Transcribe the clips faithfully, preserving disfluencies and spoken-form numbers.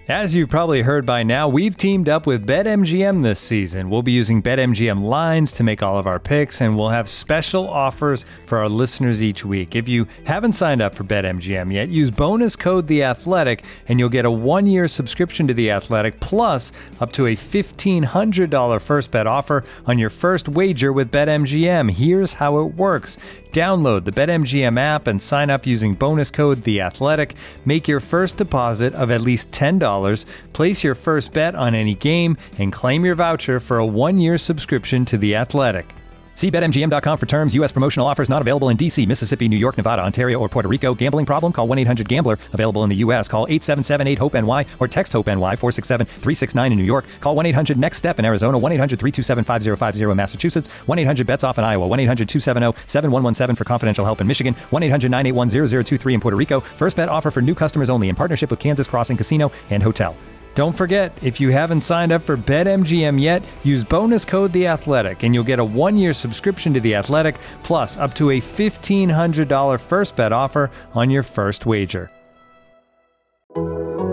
As you've probably heard by now, we've teamed up with BetMGM this season. We'll be using BetMGM lines to make all of our picks, and we'll have special offers for our listeners each week. If you haven't signed up for BetMGM yet, use bonus code The Athletic, and you'll get a one-year subscription to The Athletic, plus up to a fifteen hundred dollars first bet offer on your first wager with BetMGM. Here's how it works. Download the BetMGM app and sign up using bonus code The Athletic. Make your first deposit of at least ten dollars, place your first bet on any game, and claim your voucher for a one-year subscription to The Athletic. See Bet M G M dot com for terms. U S promotional offers not available in D C, Mississippi, New York, Nevada, Ontario, or Puerto Rico. Gambling problem? Call one eight hundred gambler. Available in the U S. Call eight seven seven eight hope N Y or text HOPE-NY four six seven three six nine in New York. Call one eight hundred next step in Arizona. one eight hundred three two seven five zero five zero in Massachusetts. one eight hundred bets off in Iowa. one eight hundred two seven zero seven one one seven for confidential help in Michigan. one eight hundred nine eight one zero zero two three in Puerto Rico. First bet offer for new customers only in partnership with Kansas Crossing Casino and Hotel. Don't forget, if you haven't signed up for BetMGM yet, use bonus code The Athletic, and you'll get a one-year subscription to The Athletic, plus up to a fifteen hundred dollars first bet offer on your first wager. All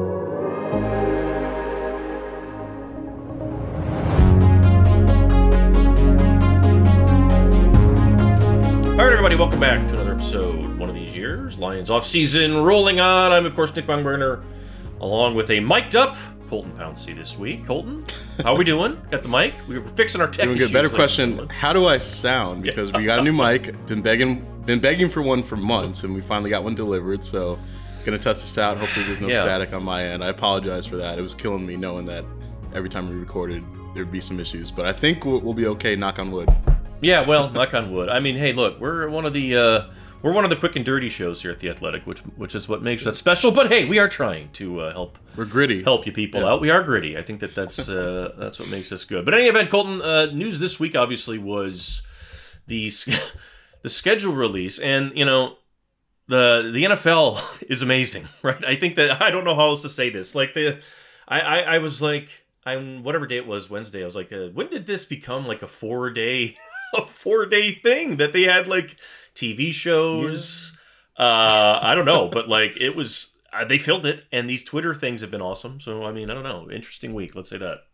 right, everybody, welcome back to another episode. One of these years, Lions off season rolling on. I'm, of course, Nick Baumgartner, along with a mic'd up Colton Pouncey this week. Colton, how are we doing? Got the mic? We were fixing our tech doing issues. good. Better like question: how do I sound? Because we got a new mic. Been begging, been begging for one for months, and we finally got one delivered. So, gonna test this out. Hopefully, there's no yeah. static on my end. I apologize for that. It was killing me knowing that every time we recorded there'd be some issues. But I think we'll, we'll be okay. Knock on wood. Yeah, well, knock on wood. I mean, hey, look, we're one of the uh, we're one of the quick and dirty shows here at The Athletic, which which is what makes us special. But hey, we are trying to uh, help. We're gritty. Help you people yeah. out. We are gritty. I think that that's uh, that's what makes us good. But in any event, Colton, uh, news this week obviously was the the schedule release, and you know the the N F L is amazing, right? I think that I don't know how else to say this. Like the I I, I was like I whatever day it was, Wednesday. I was like, uh, when did this become like a four day a four day thing that they had like T V shows? Yeah. Uh, I don't know, but like it was. Uh, they filled it, and these Twitter things have been awesome. So, I mean, I don't know. Interesting week. Let's say that.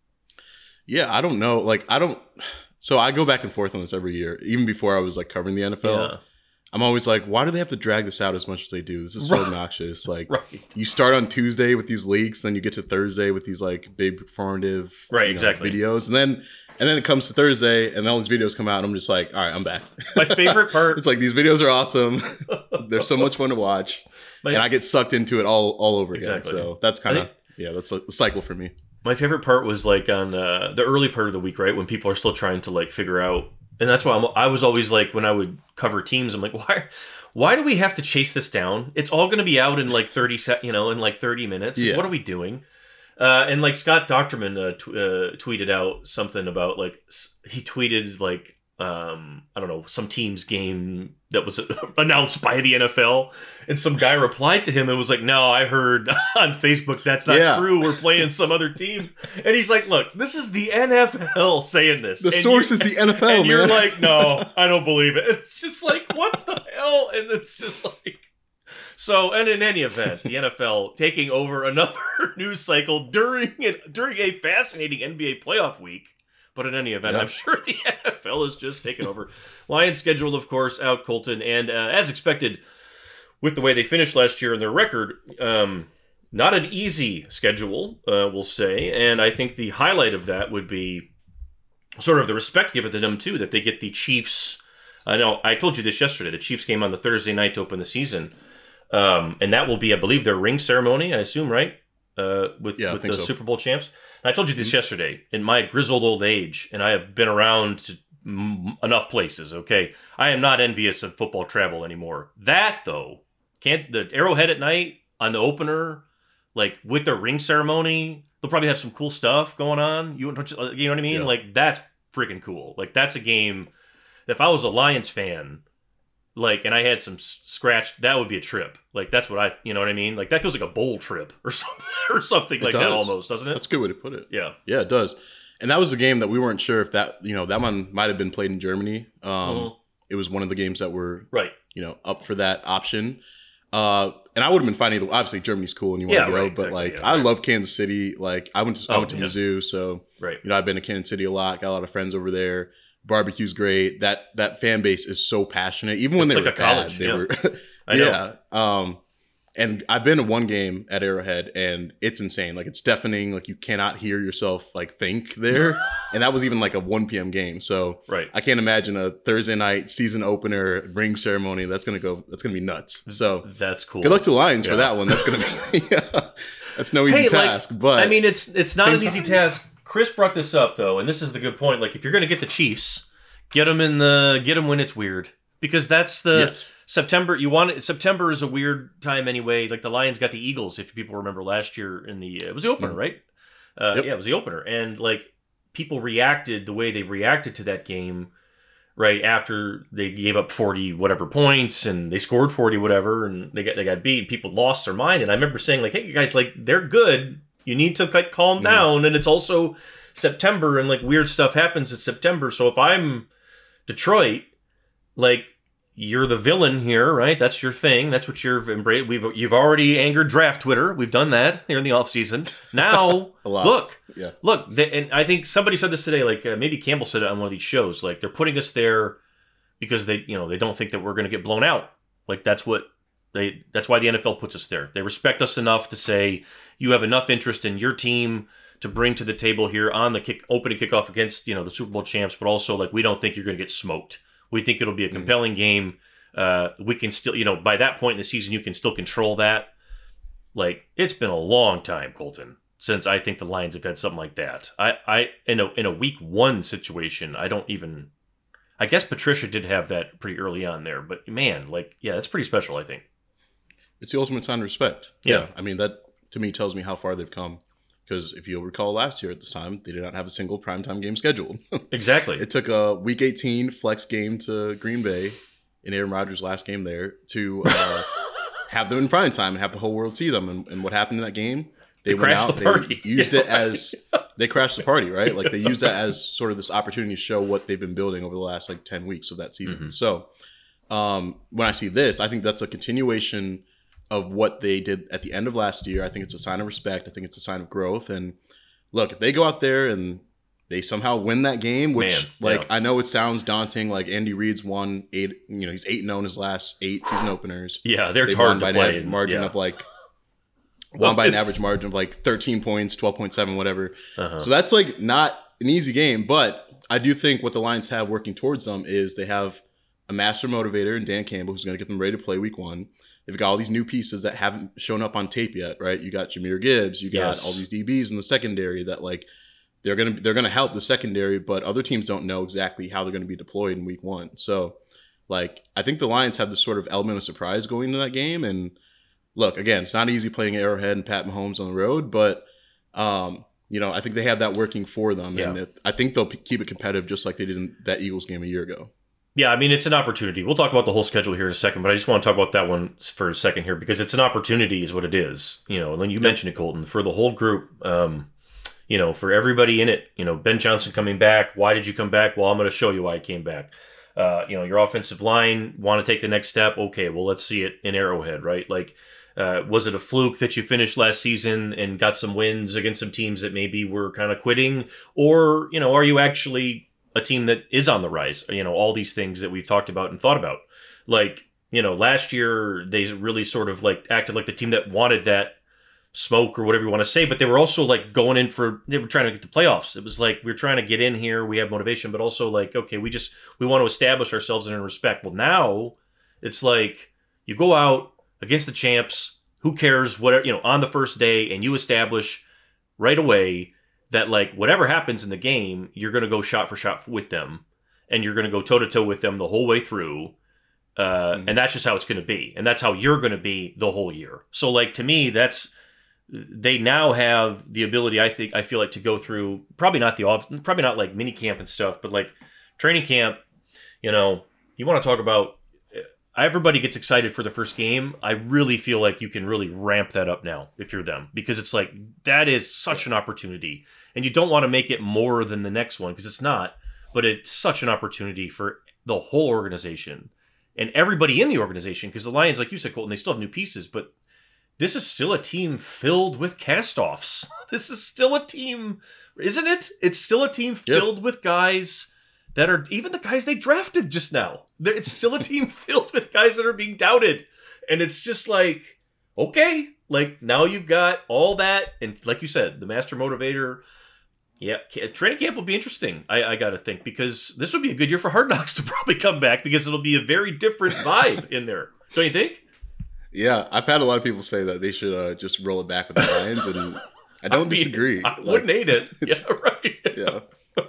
Yeah, I don't know. Like, I don't. So I go back and forth on this every year. Even before I was like covering the N F L, yeah. I'm always like, why do they have to drag this out as much as they do? This is so right. obnoxious. Like, right. you start on Tuesday with these leaks, then you get to Thursday with these like big performative right, you know, exactly. videos, and then and then it comes to Thursday, and all these videos come out, and I'm just like, all right, I'm back. My favorite part. It's like these videos are awesome. They're so much fun to watch. My, and I get sucked into it all, all over again. Exactly. So that's kind of, yeah, that's a cycle for me. My favorite part was like on uh, the early part of the week, right? When people are still trying to like figure out. And that's why I'm, I was always like, when I would cover teams, I'm like, why why do we have to chase this down? It's all going to be out in like thirty sec, you know, in like thirty minutes. Yeah. What are we doing? Uh, and like Scott Docterman uh, t- uh, tweeted out something about like, he tweeted like, um, I don't know, some team's game that was announced by the N F L, and some guy replied to him and was like, no, I heard on Facebook that's not yeah. true. We're playing some other team. And he's like, look, this is the N F L saying this. The and source is the N F L, and man. you're like, no, I don't believe it. It's just like, what the hell? And it's just like... So, and in any event, the N F L taking over another news cycle during during a fascinating N B A playoff week. But in any event, yep. I'm sure the N F L is just taking over. Lions schedule, of course, out Colton. And uh, as expected, with the way they finished last year and their record, um, not an easy schedule, uh, we'll say. And I think the highlight of that would be sort of the respect given to them, too, that they get the Chiefs. I know, I told you this yesterday. The Chiefs game on the Thursday night to open the season. Um, and that will be, I believe, their ring ceremony, I assume, right? Uh, with yeah, with the so. Super Bowl champs. And I told you this yesterday. In my grizzled old age, and I have been around to m- enough places, okay? I am not envious of football travel anymore. That, though, can't the Arrowhead at night on the opener, like with their ring ceremony, they'll probably have some cool stuff going on. You, you know what I mean? Yeah. Like, that's freaking cool. Like, that's a game. If I was a Lions fan, like, and I had some scratched, that would be a trip. Like, that's what I, you know what I mean? Like, that feels like a bowl trip or something, or something it like does. that almost, doesn't it? That's a good way to put it. Yeah. Yeah, it does. And that was a game that we weren't sure if that, you know, that one might have been played in Germany. Um, mm-hmm. It was one of the games that were, right. you know, up for that option. Uh, and I would have been fine either. Obviously, Germany's cool and you want Yeah, to go, right, but exactly, like yeah, I right. love Kansas City. Like I went to I Oh, went to yeah. Mizzou, so Right. you know I've been to Kansas City a lot. Got a lot of friends over there. Barbecue's great. That that fan base is so passionate. Even when It's they like were a college, bad, they yeah. were. I know. Yeah. Um, and I've been to one game at Arrowhead, and it's insane. Like it's deafening. Like you cannot hear yourself like think there. And that was even like a one p.m. game. So Right. I can't imagine a Thursday night season opener ring ceremony. That's gonna go. That's gonna be nuts. So That's cool. good luck to the Lions Yeah. for that one. That's gonna be. Yeah, that's no easy Hey, like, task. But I mean, it's it's not same an easy time- task. Chris brought this up though, and this is the good point. Like, if you're going to get the Chiefs, get them in the get them when it's weird, because that's the yes. September. You want it, September is a weird time anyway. Like the Lions got the Eagles. If people remember last year in the it was the opener, Mhm. right? Uh, Yep. Yeah, it was the opener, and like people reacted the way they reacted to that game. Right after they gave up forty whatever points and they scored forty whatever and they got they got beat and people lost their mind. And I remember saying like, hey you guys, like they're good. You need to like calm Mhm. down. And it's also September and like weird stuff happens in September. So if I'm Detroit, like you're the villain here, right? That's your thing. That's what you've embraced. We've you've already angered draft Twitter. We've done that here in the offseason. Now A lot. look, Yeah. look, they, and I think somebody said this today. Like uh, maybe Campbell said it on one of these shows. Like they're putting us there because they, you know, they don't think that we're going to get blown out. Like that's what they. That's why the N F L puts us there. They respect us enough to say you have enough interest in your team to bring to the table here on the kick opening kickoff against you know the Super Bowl champs, but also like we don't think you're going to get smoked. We think it'll be a compelling game. Uh, we can still, you know, by that point in the season, you can still control that. Like it's been a long time, Colton, since I think the Lions have had something like that. I, I, in a in a week one situation, I don't even. I guess Patricia did have that pretty early on there, but man, like, yeah, that's pretty special. I think. It's the ultimate sign of respect. Yeah. I mean, that to me tells me how far they've come. Because if you'll recall last year at this time, they did not have a single primetime game scheduled. Exactly. It took a week eighteen flex game to Green Bay in Aaron Rodgers' last game there to uh, have them in primetime and have the whole world see them. And, and what happened in that game? They, They went crashed out, the party. they used Yeah. it as they crashed the party, right? Like they used that as sort of this opportunity to show what they've been building over the last like ten weeks of that season. Mm-hmm. So um, when I see this, I think that's a continuation of what they did at the end of last year. I think it's a sign of respect. I think it's a sign of growth. And look, if they go out there and they somehow win that game, which Man, like yeah. I know it sounds daunting. Like Andy Reid's won eight, you know, he's eight and zero in his last eight season openers. Yeah, they're They hard won to by an play. average and- margin yeah. of like Well, won by an it's- average margin of like thirteen points, twelve point seven, whatever. Uh-huh. So that's like not an easy game, but I do think what the Lions have working towards them is they have a master motivator in Dan Campbell who's going to get them ready to play week one. They've got all these new pieces that haven't shown up on tape yet, right? You got Jahmyr Gibbs, you got Yes. all these D Bs in the secondary that like they're gonna they're gonna help the secondary, but other teams don't know exactly how they're gonna be deployed in week one. So like I think the Lions have this sort of element of surprise going into that game. And look, again, it's not easy playing Arrowhead and Pat Mahomes on the road, but um, you know, I think they have that working for them, and Yeah. it, I think they'll p- keep it competitive just like they did in that Eagles game a year ago. Yeah, I mean, it's an opportunity. We'll talk about the whole schedule here in a second, but I just want to talk about that one for a second here because it's an opportunity is what it is. You know, and then you mentioned it, Colton, for the whole group, um, you know, for everybody in it, you know, Ben Johnson coming back. Why did you come back? Well, I'm going to show you why I came back. Uh, you know, your offensive line want to take the next step. Okay, well, let's see it in Arrowhead, right? Like, uh, was it a fluke that you finished last season and got some wins against some teams that maybe were kind of quitting? Or, you know, are you actually a team that is on the rise? You know, all these things that we've talked about and thought about. Like, you know, last year they really sort of like acted like the team that wanted that smoke or whatever you want to say, but they were also like going in for, they were trying to get the playoffs. It was like, we're trying to get in here. We have motivation, but also like, okay, we just, we want to establish ourselves in respect. Well, now it's like you go out against the champs, who cares, whatever, you know, on the first day, and you establish right away that like whatever happens in the game, you're going to go shot for shot with them, and you're going to go toe to toe with them the whole way through. Uh, Mhm. And that's just how it's going to be. And that's how you're going to be the whole year. So like, to me, that's, they now have the ability, I think, I feel like, to go through, probably not the off, probably not like mini camp and stuff, but like training camp, you know, you want to talk about, everybody gets excited for the first game. I really feel like you can really ramp that up now if you're them, because it's like, that is such an opportunity, and you don't want to make it more than the next one because it's not, but it's such an opportunity for the whole organization. and everybody in the organization, because the Lions, like you said, Colton, they still have new pieces, but this is still a team filled with cast-offs. This is still a team, isn't it? It's still a team filled yep. with guys that are, even the guys they drafted just now. It's still a team filled with guys that are being doubted. And it's just like, okay, like now you've got all that. And like you said, the master motivator. Yeah, training camp will be interesting, I, I got to think, because this would be a good year for Hard Knocks to probably come back, because it'll be a very different vibe in there. Don't you think? Yeah, I've had a lot of people say that they should uh, just roll it back with the Lions, and I don't I mean, disagree. I like, wouldn't hate it. Yeah, right. Yeah.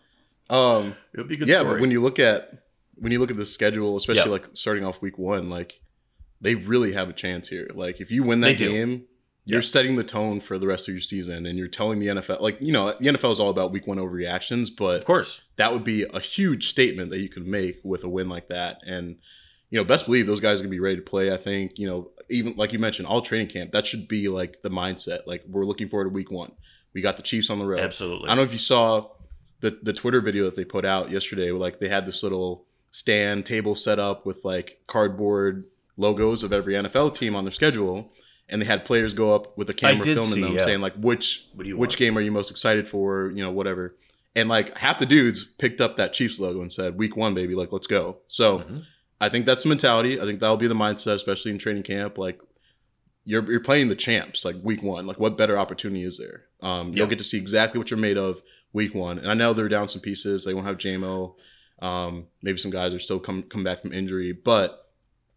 Um, it would be a good yeah, story. But when you look at when you look at the schedule, especially yep. like starting off week one, like they really have a chance here. Like if you win that game, you're yep. setting the tone for the rest of your season, and you're telling the N F L, like, you know, the N F L is all about week one overreactions, but of course that would be a huge statement that you could make with a win like that. And you know, best believe those guys are gonna be ready to play. I think, you know, even like you mentioned, all training camp, that should be like the mindset. Like we're looking forward to week one. We got the Chiefs on the road. Absolutely. I don't know if you saw the the Twitter video that they put out yesterday, where like they had this little stand table set up with like cardboard logos of every N F L team on their schedule, and they had players go up with a camera filming see, them, yeah. saying like which which want? game are you most excited for, you know, whatever. And like half the dudes picked up that Chiefs logo and said, "Week one, baby, like let's go." So. Mm-hmm. I think that's the mentality. I think that'll be the mindset, especially in training camp. Like you're you're playing the champs, like week one. Like what better opportunity is there? Um, you'll yep. get to see exactly what you're made of week one. And I know they're down some pieces. They won't have J M O. Um, maybe some guys are still come come back from injury. But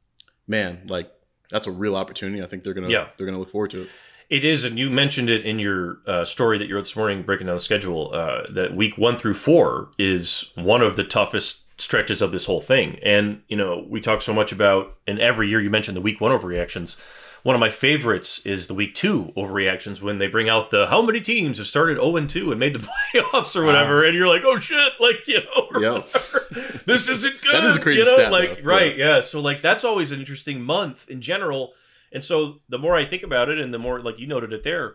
man, like that's a real opportunity. I think they're gonna yeah. they're gonna look forward to it. It is, and you mentioned it in your uh, story that you wrote this morning, breaking down the schedule. Uh, that week one through four is one of the toughest stretches of this whole thing. And, you know, we talk so much about, and every year you mentioned the week one overreactions. One of my favorites is the week two overreactions, when they bring out the how many teams have started oh and two and made the playoffs or whatever. Uh, and you're like, oh shit, like, you know, yep. this isn't good. That is a crazy you know? stat, like, though. right. Yeah. yeah. So like, that's always an interesting month in general. And so the more I think about it, and the more, like you noted it there,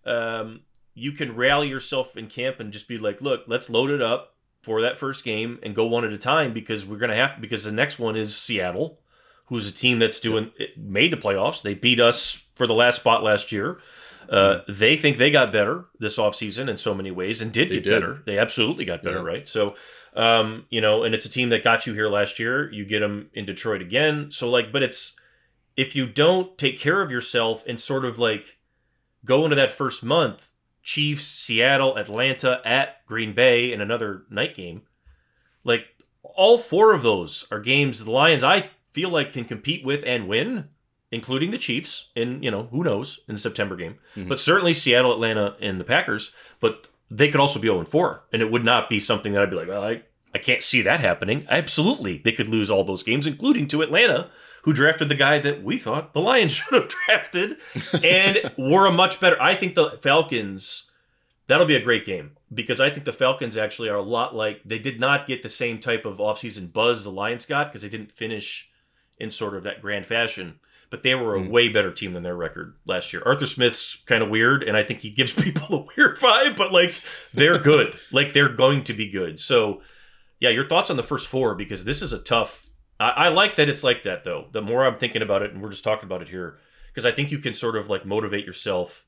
um, you can rally yourself in camp and just be like, look, let's load it up for that first game and go one at a time, because we're going to have, because the next one is Seattle, who's a team that's doing, made the playoffs. They beat us for the last spot last year. Uh, they think they got better this offseason in so many ways, and did they get did. better. They absolutely got better, yeah. right? So, um, you know, and it's a team that got you here last year. You get them in Detroit again. So like, but it's, if you don't take care of yourself and sort of like go into that first month, Chiefs, Seattle, Atlanta, at Green Bay, and another night game, like all four of those are games the Lions, I feel like, can compete with and win, including the Chiefs in, you know, who knows, in the September game. Mm-hmm. But certainly Seattle, Atlanta, and the Packers. But they could also be oh and four, and it would not be something that I'd be like, well, I, I can't see that happening. Absolutely, they could lose all those games, including to Atlanta, who drafted the guy that we thought the Lions should have drafted, and were a much better. I think the Falcons, that'll be a great game, because I think the Falcons actually are a lot like, they did not get the same type of offseason buzz the Lions got, because they didn't finish in sort of that grand fashion, but they were a mm. way better team than their record last year. Arthur Smith's kind of weird, and I think he gives people a weird vibe, but like they're good. Like they're going to be good. So yeah, your thoughts on the first four, because this is a tough, I, I like that it's like that though. The more I'm thinking about it, and we're just talking about it here, because I think you can sort of like motivate yourself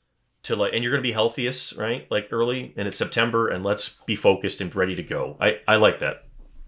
to like, and you're going to be healthiest, right? Like early, and it's September, and let's be focused and ready to go. I, I like that.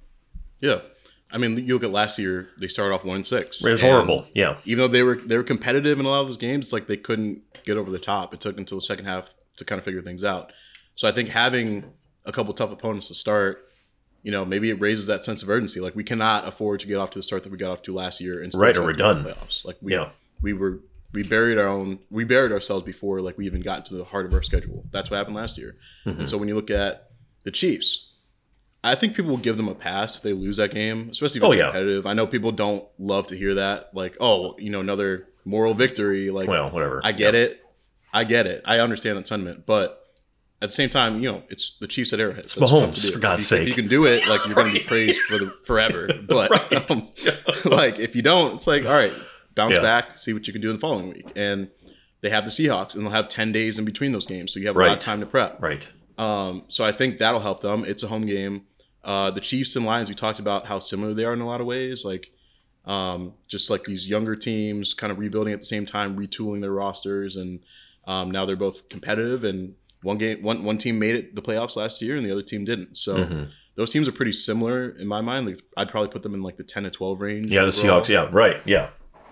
Yeah. I mean, you look at last year, they started off one and six. It was horrible. Yeah. Even though they were, they were competitive in a lot of those games, it's like they couldn't get over the top. It took until the second half to kind of figure things out. So I think having a couple tough opponents to start, you know, maybe it raises that sense of urgency. Like we cannot afford to get off to the start that we got off to last year and still right, or we're done. Playoffs. Like we, yeah. we were, we buried our own, we buried ourselves before like we even got to the heart of our schedule. That's what happened last year. Mm-hmm. And so when you look at the Chiefs, I think people will give them a pass if they lose that game, especially if it's oh, yeah. competitive. I know people don't love to hear that. Like, oh, you know, another moral victory. Like, well, whatever. I get yep. it. I get it. I understand that sentiment. But at the same time, you know, it's the Chiefs at Arrowhead. It's Mahomes, for God's if you, sake. If you can do it, like, you're right. going to be praised for the forever. But, right. um, like, if you don't, it's like, all right, bounce yeah. back, see what you can do in the following week. And they have the Seahawks, and they'll have ten days in between those games. So you have a right. lot of time to prep. Right. Um, so I think that'll help them. It's a home game. Uh, the Chiefs and Lions, we talked about how similar they are in a lot of ways. Like, Um, just like these younger teams kind of rebuilding at the same time, retooling their rosters, and um, now they're both competitive. And one game, one one team made it the playoffs last year, and the other team didn't. So mm-hmm. those teams are pretty similar in my mind. Like I'd probably put them in like the ten to twelve range. Yeah, overall. The Seahawks. Yeah, right. Yeah.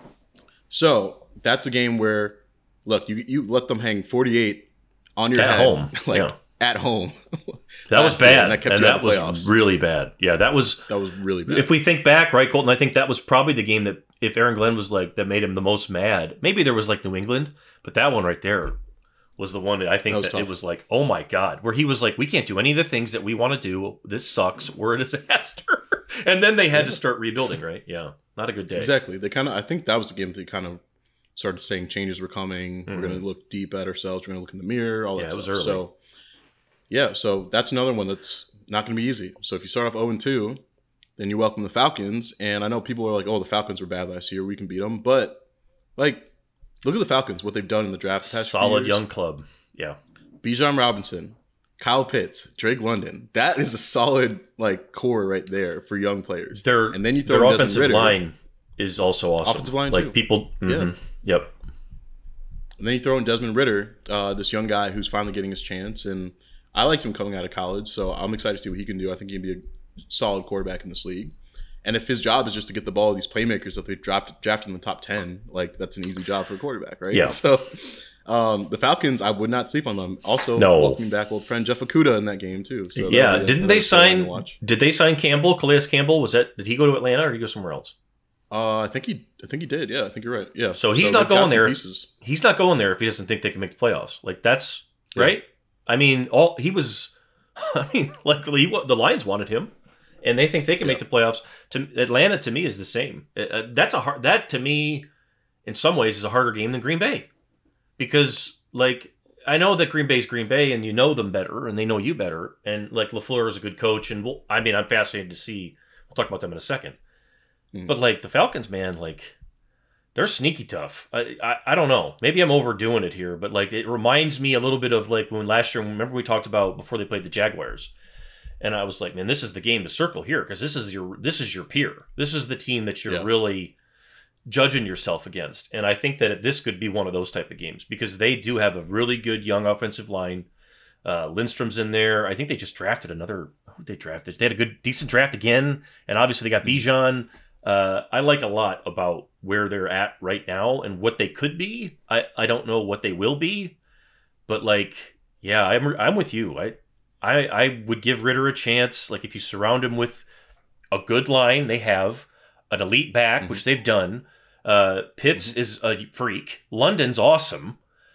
So that's a game where, look, you you let them hang forty-eight on your at head, home, like yeah. at home. That was bad, and that, kept and that was really bad. Yeah, that was that was really bad. If we think back, right, Colton, I think that was probably the game that if Aaron Glenn was like that made him the most mad. Maybe there was like New England, but that one right there was the one that I think that, that it was like, oh my God, where he was like, we can't do any of the things that we want to do. This sucks. We're a disaster. And then they had to start rebuilding, right? Yeah, not a good day. Exactly. They kind of. I think that was the game that they kind of started saying changes were coming. Mm-hmm. We're going to look deep at ourselves. We're going to look in the mirror. All that yeah, stuff. It was early. So. Yeah, so that's another one that's not going to be easy. So if you start off oh and two, then you welcome the Falcons. And I know people are like, oh, the Falcons were bad last year. We can beat them. But, like, look at the Falcons, what they've done in the draft. Solid young club. Yeah. Bijan Robinson, Kyle Pitts, Drake London. That is a solid, like, core right there for young players. Their, and then you throw their in offensive Ritter. line is also awesome. Offensive line, like, too. people. Mm-hmm. Yeah. Yep. And then you throw in Desmond Ritter, uh, this young guy who's finally getting his chance. And I liked him coming out of college, so I'm excited to see what he can do. I think he can be a solid quarterback in this league. And if his job is just to get the ball to these playmakers that they've dropped, drafted in the top ten, like that's an easy job for a quarterback, right? Yeah. So um, the Falcons, I would not sleep on them. Also, no. welcoming back old friend Jeff Okudah in that game too. So yeah, didn't they sign? Did they sign Campbell? Calais Campbell? Was that? Did he go to Atlanta or did he go somewhere else? Uh, I think he, I think he did. Yeah, I think you're right. Yeah. So he's so not going there. Pieces. He's not going there if he doesn't think they can make the playoffs. Like that's yeah. right. I mean, all he was. I mean, luckily the Lions wanted him, and they think they can yeah. make the playoffs. To Atlanta, to me, is the same. Uh, that's a hard. That to me, in some ways, is a harder game than Green Bay, because like I know that Green Bay's Green Bay, and you know them better, and they know you better, and like LaFleur is a good coach, and we'll, I mean, I'm fascinated to see. We'll talk about them in a second, mm. but like the Falcons, man, like. They're sneaky tough. I, I I don't know. Maybe I'm overdoing it here, but like it reminds me a little bit of like when last year. Remember we talked about before they played the Jaguars, and I was like, man, this is the game to circle here because this is your this is your peer. This is the team that you're yeah. really judging yourself against. And I think that this could be one of those type of games because they do have a really good young offensive line. Uh, Lindstrom's in there. I think they just drafted another. Who they drafted? They had a good decent draft again, and obviously they got Bijan. Uh, I like a lot about where they're at right now and what they could be. I, I don't know what they will be, but like, yeah, I'm I'm with you. I, I I would give Ritter a chance. Like if you surround him with a good line, they have an elite back, mm-hmm. which they've done. Uh, Pitts mm-hmm. is a freak. London's awesome.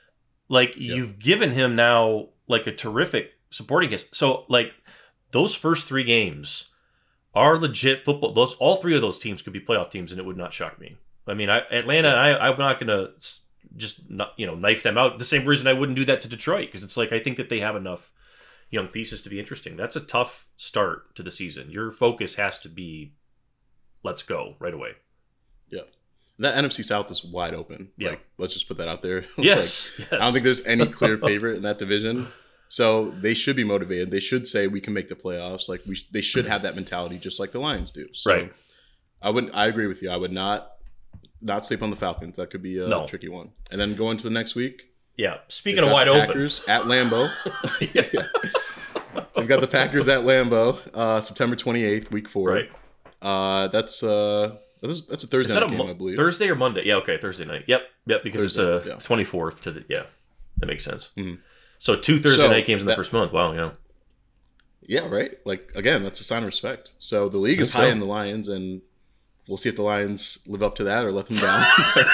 Like yep. you've given him now like a terrific supporting cast. So like those first three games are legit football. Those all three of those teams could be playoff teams, and it would not shock me. I mean, I, Atlanta, I, I'm not going to just not, you know knife them out. The same reason I wouldn't do that to Detroit because it's like I think that they have enough young pieces to be interesting. That's a tough start to the season. Your focus has to be, let's go right away. Yeah, that N F C South is wide open. Yeah, like, let's just put that out there. Yes, like, yes. I don't think there's any clear favorite in that division. So they should be motivated. They should say we can make the playoffs. Like we, sh- they should have that mentality, just like the Lions do. So right. I wouldn't. I agree with you. I would not, not sleep on the Falcons. That could be a no. tricky one. And then going to the next week. Yeah. Speaking of wide open, Packers at Lambeau. yeah, yeah. We've got the Packers at Lambeau, uh, September twenty-eighth, week four. Right. Uh, that's uh, that's, that's a Thursday night game, mo- I believe. Thursday or Monday? Yeah. Okay. Thursday night. Yep. Yep. Because Thursday, it's a uh, yeah. twenty-fourth to the yeah. That makes sense. Mm-hmm. So two Thursday so night games in the that, first month. Wow, yeah. Yeah, right? Like, again, that's a sign of respect. So the league is high so. in the Lions, and we'll see if the Lions live up to that or let them down.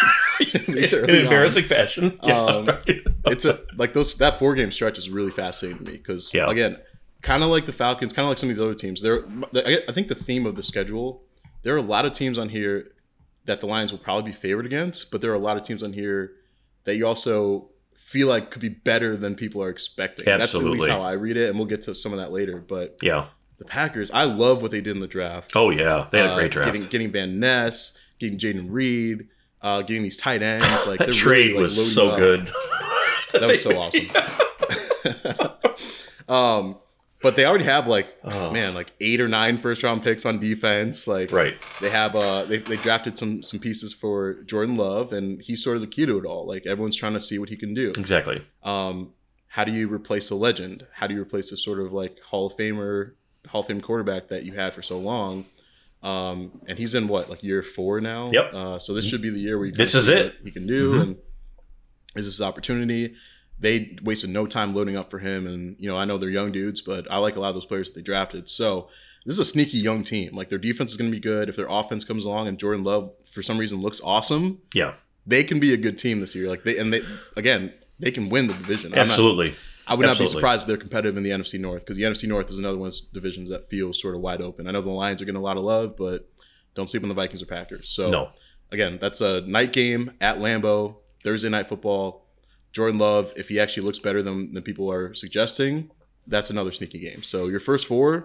in an embarrassing on. fashion. Yeah, um, right. It's a like those that four-game stretch is really fascinating to me because, yeah. again, kind of like the Falcons, kind of like some of these other teams, there. I think the theme of the schedule, there are a lot of teams on here that the Lions will probably be favored against, but there are a lot of teams on here that you also feel like could be better than people are expecting. Absolutely. That's at least how I read it, and we'll get to some of that later. But yeah, the Packers, I love what they did in the draft. Oh yeah, they had a uh, great draft. Getting, getting Van Ness, getting Jaden Reed, uh, getting these tight ends. Like that trade really, like, was so up. good. That was so awesome. um, But they already have like oh. man, like eight or nine first round picks on defense. Like right. they have uh they, they drafted some some pieces for Jordan Love, and he's sort of the key to it all. Like everyone's trying to see what he can do. Exactly. Um, how do you replace a legend? How do you replace this sort of like Hall of Famer, Hall of Fame quarterback that you had for so long? Um, and he's in what, like year four now? Yep. Uh, so this should be the year where you this is it. he can do, mm-hmm. and is this opportunity? They wasted no time loading up for him, and you know I know they're young dudes, but I like a lot of those players that they drafted. So this is a sneaky young team. Like their defense is going to be good. If their offense comes along and Jordan Love for some reason looks awesome, yeah, they can be a good team this year. Like they and they again they can win the division. Absolutely. I'm not, I would Absolutely. not be surprised if they're competitive in the N F C North, because the N F C North is another one of those divisions that feels sort of wide open. I know the Lions are getting a lot of love, but don't sleep on the Vikings or Packers. So no. Again, that's a night game at Lambeau, Thursday night football. Jordan Love, if he actually looks better than, than people are suggesting, that's another sneaky game. So your first four,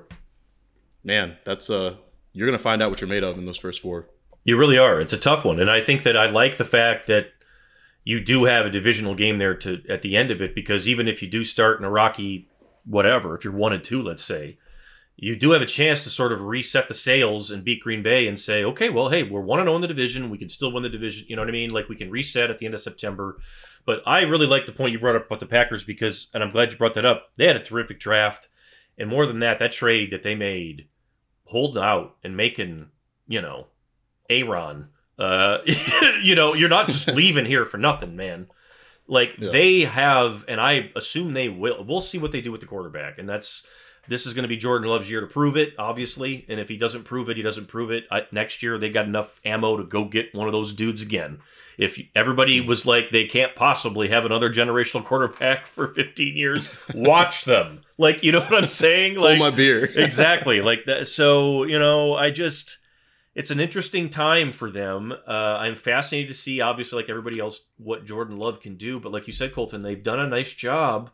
man, that's uh you're gonna find out what you're made of in those first four. You really are. It's a tough one, and I think that I like the fact that you do have a divisional game there to at the end of it, because even if you do start in a rocky whatever, if you're one and two, let's say, you do have a chance to sort of reset the sails and beat Green Bay and say, okay, well, hey, we're one and oh in the division. We can still win the division. You know what I mean? Like we can reset at the end of September. But I really like the point you brought up about the Packers because, and I'm glad you brought that up, they had a terrific draft. And more than that, that trade that they made, holding out and making, you know, Aaron, uh, you know, you're not just leaving here for nothing, man. Like yeah. they have, and I assume they will, we'll see what they do with the quarterback. And that's, this is going to be Jordan Love's year to prove it, obviously. And if he doesn't prove it, he doesn't prove it. I, next year, they got enough ammo to go get one of those dudes again. If everybody was like, they can't possibly have another generational quarterback for fifteen years, watch them. Like, you know what I'm saying? Like, hold my beer. Exactly. Like that. So, you know, I just, it's an interesting time for them. Uh, I'm fascinated to see, obviously, like everybody else, what Jordan Love can do. But like you said, Colton, they've done a nice job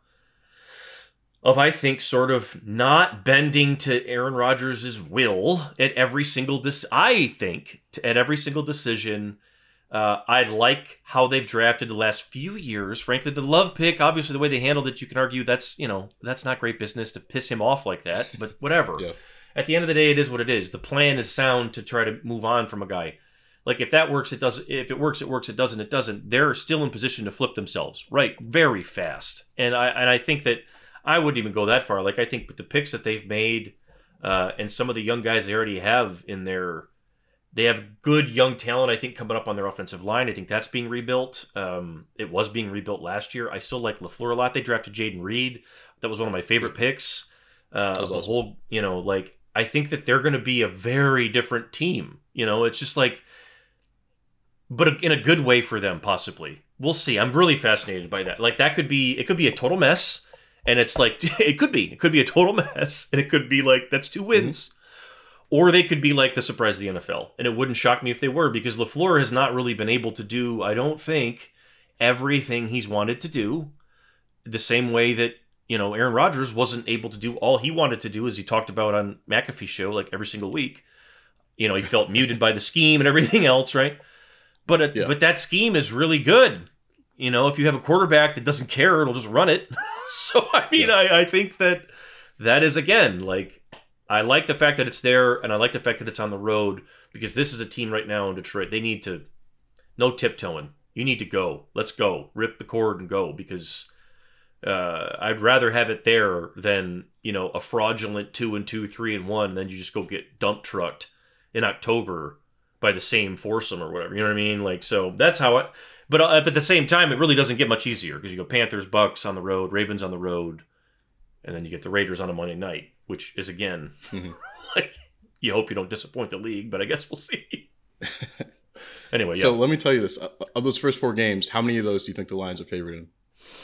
of, I think, sort of not bending to Aaron Rodgers' will at every single dis- I think at every single decision. Uh, I like how they've drafted the last few years. Frankly, the Love pick, obviously, the way they handled it, you can argue that's, you know, that's not great business to piss him off like that. But whatever. Yeah. At the end of the day, it is what it is. The plan is sound to try to move on from a guy. Like if that works, it does. If it works, it works. It doesn't, it doesn't. They're still in position to flip themselves, right? Very fast. And I and I think that. I wouldn't even go that far. Like, I think with the picks that they've made uh, and some of the young guys they already have in their, they have good young talent, I think, coming up on their offensive line. I think that's being rebuilt. Um, it was being rebuilt last year. I still like LaFleur a lot. They drafted Jaden Reed. That was one of my favorite picks. Uh, of the awesome. whole, you know, like, I think that they're going to be a very different team. You know, it's just like, but in a good way for them, possibly. We'll see. I'm really fascinated by that. Like, that could be, it could be a total mess. And it's like, it could be. It could be a total mess. And it could be like, that's two wins. Mm-hmm. Or they could be like the surprise of the N F L. And it wouldn't shock me if they were, because LaFleur has not really been able to do, I don't think, everything he's wanted to do. The same way that, you know, Aaron Rodgers wasn't able to do all he wanted to do, as he talked about on McAfee's show, like every single week. You know, he felt muted by the scheme and everything else, right? But it, yeah. but that scheme is really good. You know, if you have a quarterback that doesn't care, it'll just run it. So, I mean, yeah. I, I think that that is, again, like, I like the fact that it's there, and I like the fact that it's on the road, because this is a team right now in Detroit. They need to, no tiptoeing. You need to go. Let's go. Rip the cord and go, because uh, I'd rather have it there than, you know, a fraudulent two and two, three and one, and then you just go get dump trucked in October by the same foursome or whatever. You know what I mean? Like, so that's how I... But uh, at the same time, it really doesn't get much easier, because you go Panthers, Bucks on the road, Ravens on the road, and then you get the Raiders on a Monday night, which is, again, mm-hmm. like, you hope you don't disappoint the league, but I guess we'll see. Anyway, yeah. So let me tell you this. Of those first four games, how many of those do you think the Lions are favored in?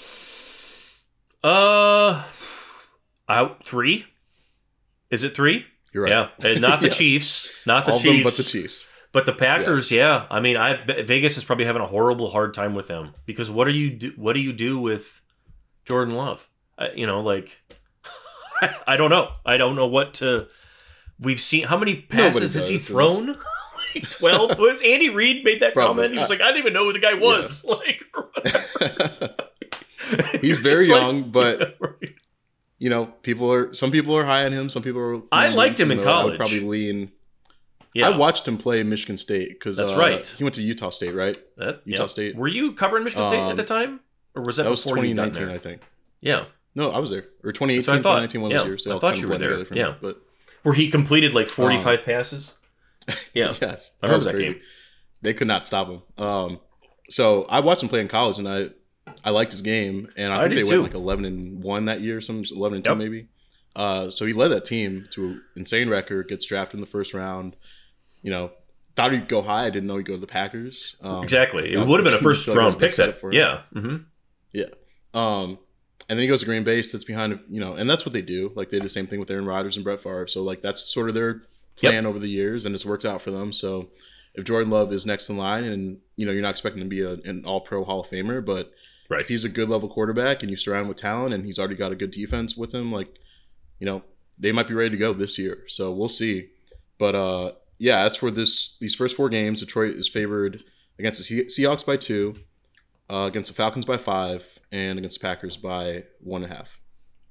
Uh, out three? Is it three? You're right. Yeah, and not the yes. Chiefs. Not the All Chiefs. Of them but the Chiefs. But the Packers, yeah. yeah. I mean, I Vegas is probably having a horrible hard time with them, because what do you do? What do you do with Jordan Love? I, you know, like I, I don't know. I don't know what to. We've seen how many passes has he thrown? Like twelve. Andy Reid made that probably. comment. He was like, I didn't even know who the guy was. Yeah. Like, or whatever. He's very young, like, but yeah, right. you know, people are some people are high on him. Some people are. I liked him in college. I would probably lean. Yeah. I watched him play Michigan State because that's uh, right. He went to Utah State, right? That, Utah yep. State. Were you covering Michigan State um, at the time, or was that, that was before you got twenty nineteen? there? I think. Yeah. No, I was there. Or twenty eighteen, I thought. twenty nineteen, one of yeah. those years. They I all thought kind you of were blend there. together for Yeah. me, but where he completed like forty-five um, passes. Yeah. yes, I remember was that crazy. game. They could not stop him. Um, so I watched him play in college, and I I liked his game, and I, I think they did went too. like eleven and one that year, some eleven and two Yep. maybe. Uh, so he led that team to an insane record. Gets drafted in the first round. You know, thought he'd go high. I didn't know he'd go to the Packers. Um, Exactly. It that would have been a team first still has round been pick. set That. up for him. Yeah. Mm-hmm. Yeah. Um, and then he goes to Green Bay, sits behind, you know, and that's what they do. Like they did the same thing with Aaron Rodgers and Brett Favre. So like that's sort of their plan Yep. over the years, and it's worked out for them. So if Jordan Love is next in line, and you know you're not expecting him to be a, an All-Pro Hall of Famer, but Right. if he's a good level quarterback and you surround him with talent, and he's already got a good defense with him, like you know they might be ready to go this year. So we'll see. But uh, yeah, as for this these first four games, Detroit is favored against the Se- Seahawks by two, uh, against the Falcons by five, and against the Packers by one and a half.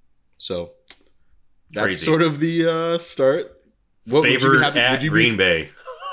So that's Crazy. sort of the uh, start. What, would you be Favored happy? at Would you Green be, Bay.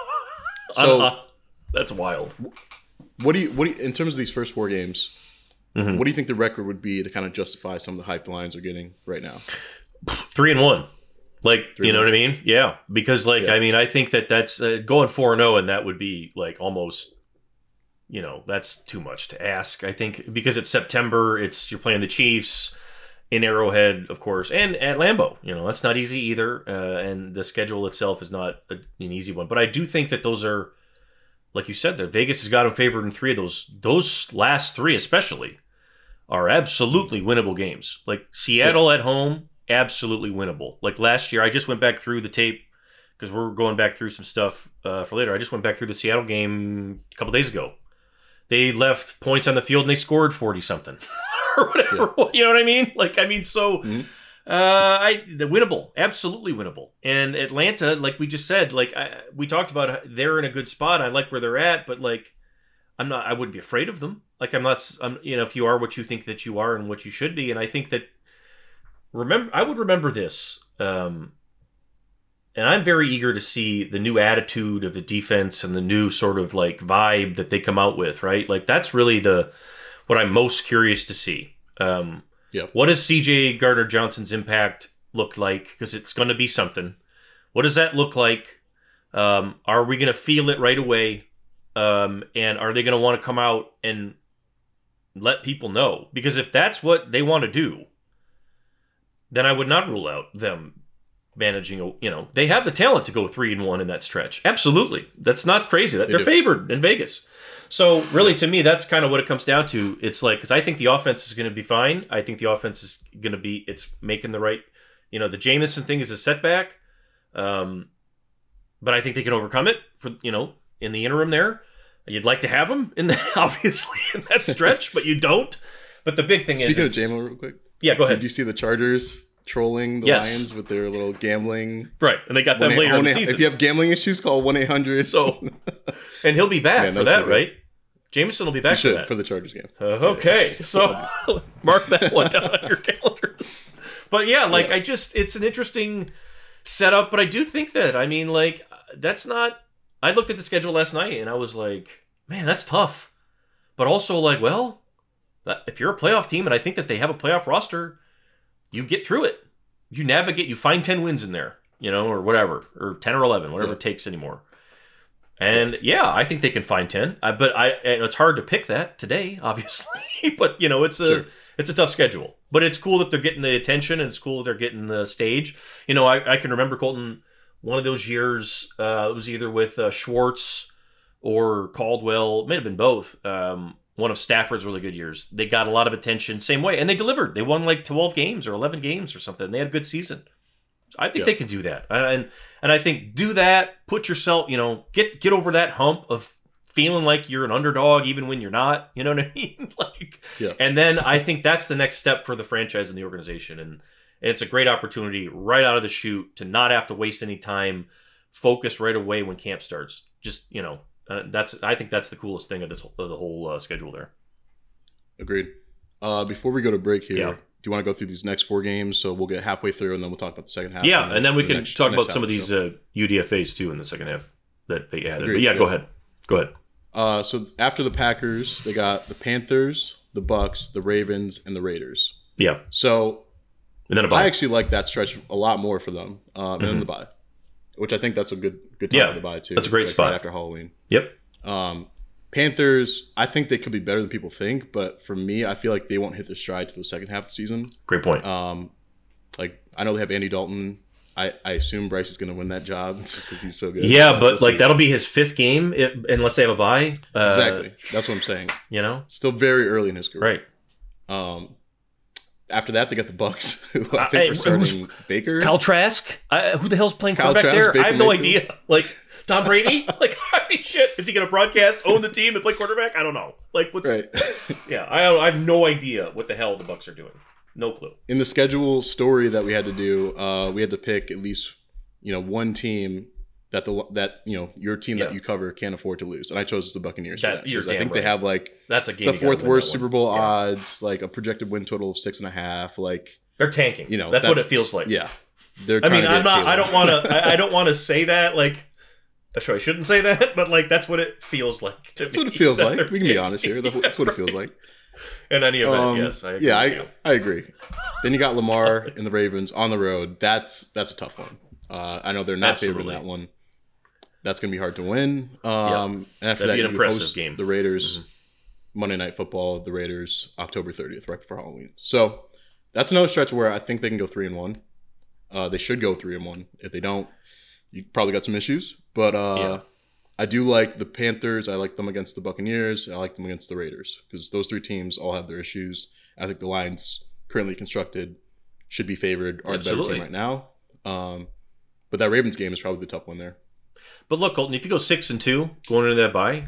So- Uh, that's wild. What do you what do you, in terms of these first four games? Mhm. What do you think the record would be to kind of justify some of the hype the Lions are getting right now? Three and one. Like, Three you know and what I mean? Yeah. Because, like, Yeah. I mean, I think that that's uh, going four and oh, and that would be, like, almost, you know, that's too much to ask. I think because it's September, it's you're playing the Chiefs in Arrowhead, of course, and at Lambeau. You know, that's not easy either. Uh, and the schedule itself is not a, an easy one. But I do think that those are, like you said, that Vegas has got them favored in three of those. Those last three, especially, are absolutely winnable games. Like Seattle at home, absolutely winnable. Like last year, I just went back through the tape because we're going back through some stuff uh, for later. I just went back through the Seattle game a couple days ago. They left points on the field and they scored forty something or whatever. Yeah. You know what I mean? Like, I mean, so Mhm. uh, I the winnable, absolutely winnable. And Atlanta, like we just said, like I, we talked about, they're in a good spot. I like where they're at, but like, I'm not. I wouldn't be afraid of them. Like I'm not. I'm, you know, if you are what you think that you are and what you should be, and I think that remember, I would remember this. Um, and I'm very eager to see the new attitude of the defense and the new sort of like vibe that they come out with. Right, like that's really the what I'm most curious to see. Um, Yeah. What does C J Gardner Johnson's impact look like? Because it's going to be something. What does that look like? Um, are we going to feel it right away? Um, and are they going to want to come out and let people know? Because if that's what they want to do, then I would not rule out them managing. A, you know, they have the talent to go three and one in that stretch. Absolutely, that's not crazy. That They they're do. favored in Vegas. So really, to me, that's kind of what it comes down to. It's like because I think the offense is going to be fine. I think the offense is going to be. It's making the right. You know, the Jameson thing is a setback, um, but I think they can overcome it. For you know. In the interim there, you'd like to have them in the, obviously in that stretch, but you don't. But the big thing Speaking of is, J-Mo real quick. yeah, go ahead. Did you see the Chargers trolling the Yes. Lions with their little gambling? Right, and they got them one eight- later in the one eight- season. If you have gambling issues, call one eight hundred. So, and he'll be back Man, for that's that, so right? Jameson will be You back for should that. for the Chargers game. Uh, okay, Yeah. so mark that one down on your calendars. But yeah, like Yeah. I just, it's an interesting setup. But I do think that, I mean, like that's not. I looked at the schedule last night and I was like, man, that's tough. But also like, well, if you're a playoff team and I think that they have a playoff roster, you get through it. You navigate. You find ten wins in there, you know, or whatever, or ten or eleven, whatever Yeah. it takes anymore. And yeah, I think they can find ten. I, but I, and it's hard to pick that today, obviously. But you know, it's a Sure. it's a tough schedule. But it's cool that they're getting the attention, and it's cool that they're getting the stage. You know, I, I can remember Colton one of those years. Uh, it was either with uh, Schwartz or Caldwell. It may have been both. Um, one of Stafford's really good years. They got a lot of attention, same way, and they delivered. They won like twelve games or eleven games or something. They had a good season. I think Yeah. they can do that, and and I think do that. Put yourself, you know, get get over that hump of feeling like you're an underdog, even when you're not. You know what I mean? like, Yeah. and then I think that's the next step for the franchise and the organization, and it's a great opportunity right out of the chute to not have to waste any time. Focus right away when camp starts. Just you know, uh, that's I think that's the coolest thing of this of the whole uh, schedule there. Agreed. Uh, before we go to break here, Yeah. do you want to go through these next four games? So we'll get halfway through, and then we'll talk about the second half. Yeah, and, and then we the can next, talk next about some half, of these so. uh, U D F As too in the second half that they added. Agreed, But yeah, yeah. go ahead. Go ahead. Uh, so after the Packers, they got the Panthers, the Bucks, the Ravens, and the Raiders. Yeah. So and then a bye. I actually like that stretch a lot more for them, um, and Mhm. then the bye, which I think that's a good good time Yeah, for the bye too. that's a great like spot. right after Halloween. Yep. Um, Panthers, I think they could be better than people think, but for me, I feel like they won't hit their stride to the second half of the season. Great point. Um, like I know they have Andy Dalton. I, I assume Bryce is going to win that job just because he's so good. Yeah, but we'll like see. that'll be his fifth game if, unless they have a bye. Uh, Exactly. That's what I'm saying. You know? Still very early in his career. Right. Um, after that, they got the Bucks, who I I- think I- are starting who's- Baker. Kyle Trask? I, who the hell's playing Kyle quarterback Trask, there? I Baker have no Mayfield. idea. Like Tom Brady? Like I mean, shit. Is he going to broadcast, own the team, and play quarterback? I don't know. Like what's? Right. Yeah, I, don't- I have no idea what the hell the Bucks are doing. No clue. In the schedule story that we had to do, uh, we had to pick at least you know one team that the that you know your team Yeah. that you cover can't afford to lose, and I chose the Buccaneers. That- for that, you're 'cause I damn think they right. have like That's a game. the you gotta fourth win worst that one. Super Bowl Yeah. odds, like a projected win total of six and a half. Like They're tanking. You know, that's, what it that's- feels like. yeah, they're. I Trying mean, to get I'm not. I Caleb. don't want to. I, I don't want to say that. Like, sure, I shouldn't say that, but like, that's what it feels like to That's me. what it feels that like. they're We can be tanking. honest here. That's what it feels like. In any event, Um, yes, I agree yeah, with I, you. I agree. Then you got Lamar and the Ravens on the road. That's that's a tough one. Uh, I know they're not favored in Absolutely. that one. That's going to be hard to win. Um, And after That'd be that, an you impressive host game. the Raiders Monday Night Football. The Raiders October thirtieth, right before Halloween. So that's another stretch where I think they can go three and one. Uh, they should go three and one. If they don't, you probably got some issues. But uh, Yeah. I do like the Panthers. I like them against the Buccaneers. I like them against the Raiders because those three teams all have their issues. I think the Lions, currently constructed, should be favored. Are the better Absolutely. team right now. Um, but that Ravens game is probably the tough one there. But look, Colton, if you go six and two going into that bye,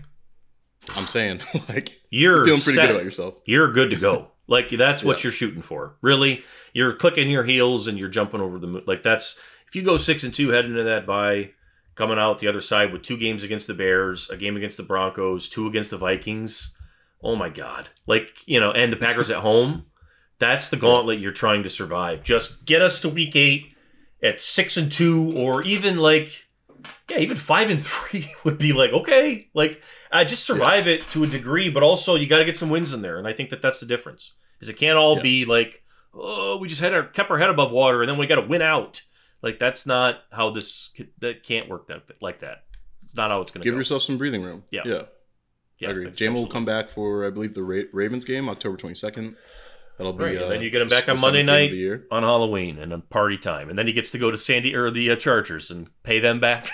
I'm saying, like, you're you're feeling pretty set. good about yourself. You're good to go. Like that's what Yeah. you're shooting for. Really, you're clicking your heels and you're jumping over the moon. Like that's if you go six and two heading into that bye, coming out the other side with two games against the Bears, a game against the Broncos, two against the Vikings. Oh my God! Like you know, and the Packers at home. That's the gauntlet you're trying to survive. Just get us to week eight at six and two, or even like, yeah, even five and three would be like okay, like uh, just survive it to a degree. But also, you got to get some wins in there, and I think that that's the difference. Is it can't all Yeah. be like, oh, we just had our kept our head above water, and then we got to win out. Like that's not how this that can't work that like that. It's not how it's going to Give go. yourself some breathing room. Yeah. Yeah. Yeah, I agree. that's Jamo will absolutely- come back for, I believe, the Ra- Ravens game, October twenty-second. That'll be. Right, and uh, then you get him back on the Monday seventh game night of the year. on Halloween and on party time, and then he gets to go to Sandy or the uh, Chargers and pay them back.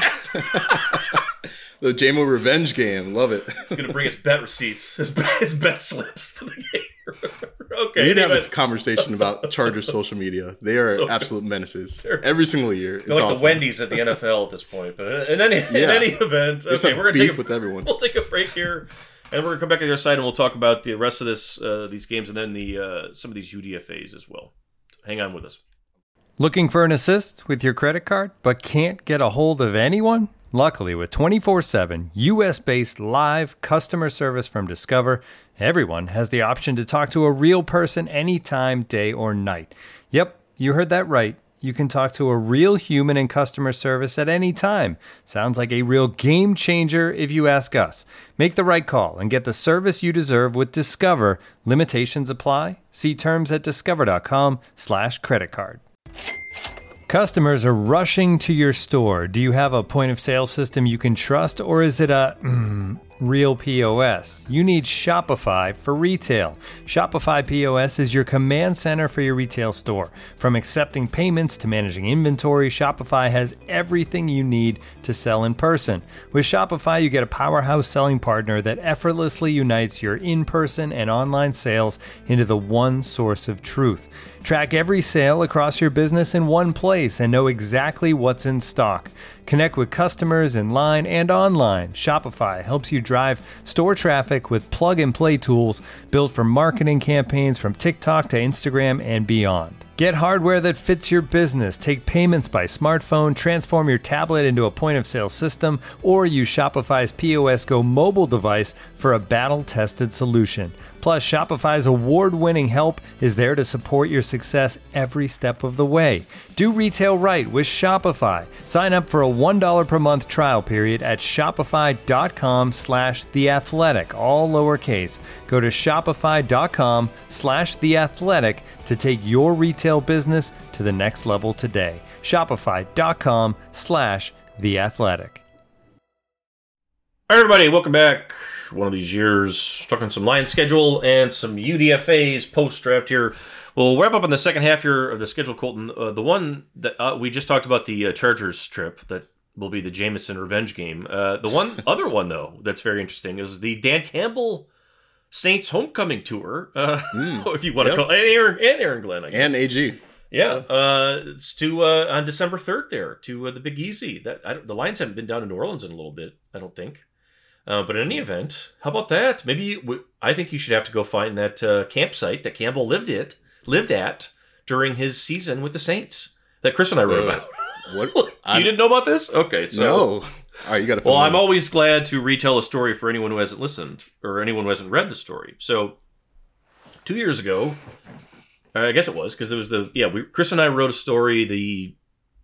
The Jamo revenge game. Love it. He's gonna bring his bet receipts, his bet, his bet slips to the game. Okay, We need to have anyway. this conversation about Chargers social media. They are So- absolute menaces They're- every single year. It's They're like awesome. the Wendy's at the N F L at this point. But in any in Yeah. any event, They just okay, have we're gonna beef take a, with everyone. we'll take a break here, and we're gonna come back to the other side, and we'll talk about the rest of this uh, these games, and then the uh, some of these U D F As as well. So hang on with us. Looking for an assist with your credit card, but can't get a hold of anyone? Luckily, with twenty-four seven U S-based live customer service from Discover, everyone has the option to talk to a real person anytime, day or night. Yep, you heard that right. You can talk to a real human in customer service at any time. Sounds like a real game changer if you ask us. Make the right call and get the service you deserve with Discover. Limitations apply. See terms at discover.com slash credit card. Customers are rushing to your store. Do you have a point of sale system you can trust, or is it a mm, real P O S? You need Shopify for retail. Shopify P O S is your command center for your retail store. From accepting payments to managing inventory, Shopify has everything you need to sell in person. With Shopify, you get a powerhouse selling partner that effortlessly unites your in-person and online sales into the one source of truth. Track every sale across your business in one place and know exactly what's in stock. Connect with customers in line and online. Shopify helps you drive store traffic with plug-and-play tools built for marketing campaigns from TikTok to Instagram and beyond. Get hardware that fits your business. Take payments by smartphone, transform your tablet into a point-of-sale system, or use Shopify's P O S Go mobile device for a battle-tested solution. Plus, Shopify's award-winning help is there to support your success every step of the way. Do retail right with Shopify. Sign up for a one dollar per month trial period at shopify.com slash The Athletic, all lowercase. Go to shopify.com slash The Athletic to take your retail business to the next level today. Shopify.com slash The Athletic. All right, everybody, welcome back. One of these years, talking some Lions schedule and some U D F As post-draft here. We'll wrap up on the second half here of the schedule, Colton. Uh, the one that uh, we just talked about, the uh, Chargers trip, that will be the Jameson revenge game. Uh, the one other one, though, that's very interesting is the Dan Campbell Saints homecoming tour, uh, mm, if you want yep. to call it, and Aaron, and Aaron Glenn, I guess. And A G. Yeah, uh, it's to uh, on December third there, to uh, the Big Easy. That I don't, the Lions haven't been down to New Orleans in a little bit, I don't think. Uh, but in any event, how about that? Maybe you, I think you should have to go find that uh, campsite that Campbell lived at, lived at during his season with the Saints that Chris and I wrote uh, about. What? You didn't know about this? Okay, so no. All right, you got to. Well, I'm always glad to retell a story for anyone who hasn't listened or anyone who hasn't read the story. So, two years ago, I guess it was because it was the yeah. We, Chris and I wrote a story. The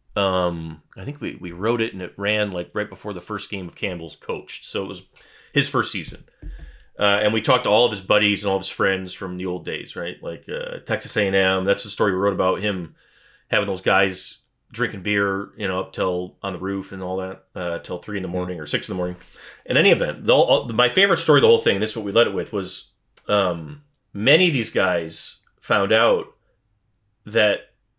Um, I think we, we wrote it and it ran like right before the first game of Campbell's coached. So it was his first season. Uh, and we talked to all of his buddies and all of his friends from the old days, right? Like uh, Texas A and M. That's the story we wrote about him having those guys drinking beer, you know, up till on the roof and all that, uh, till three in the morning or six in the morning. In any event, the, all, my favorite story of the whole thing, and this is what we led it with, was um, many of these guys found out that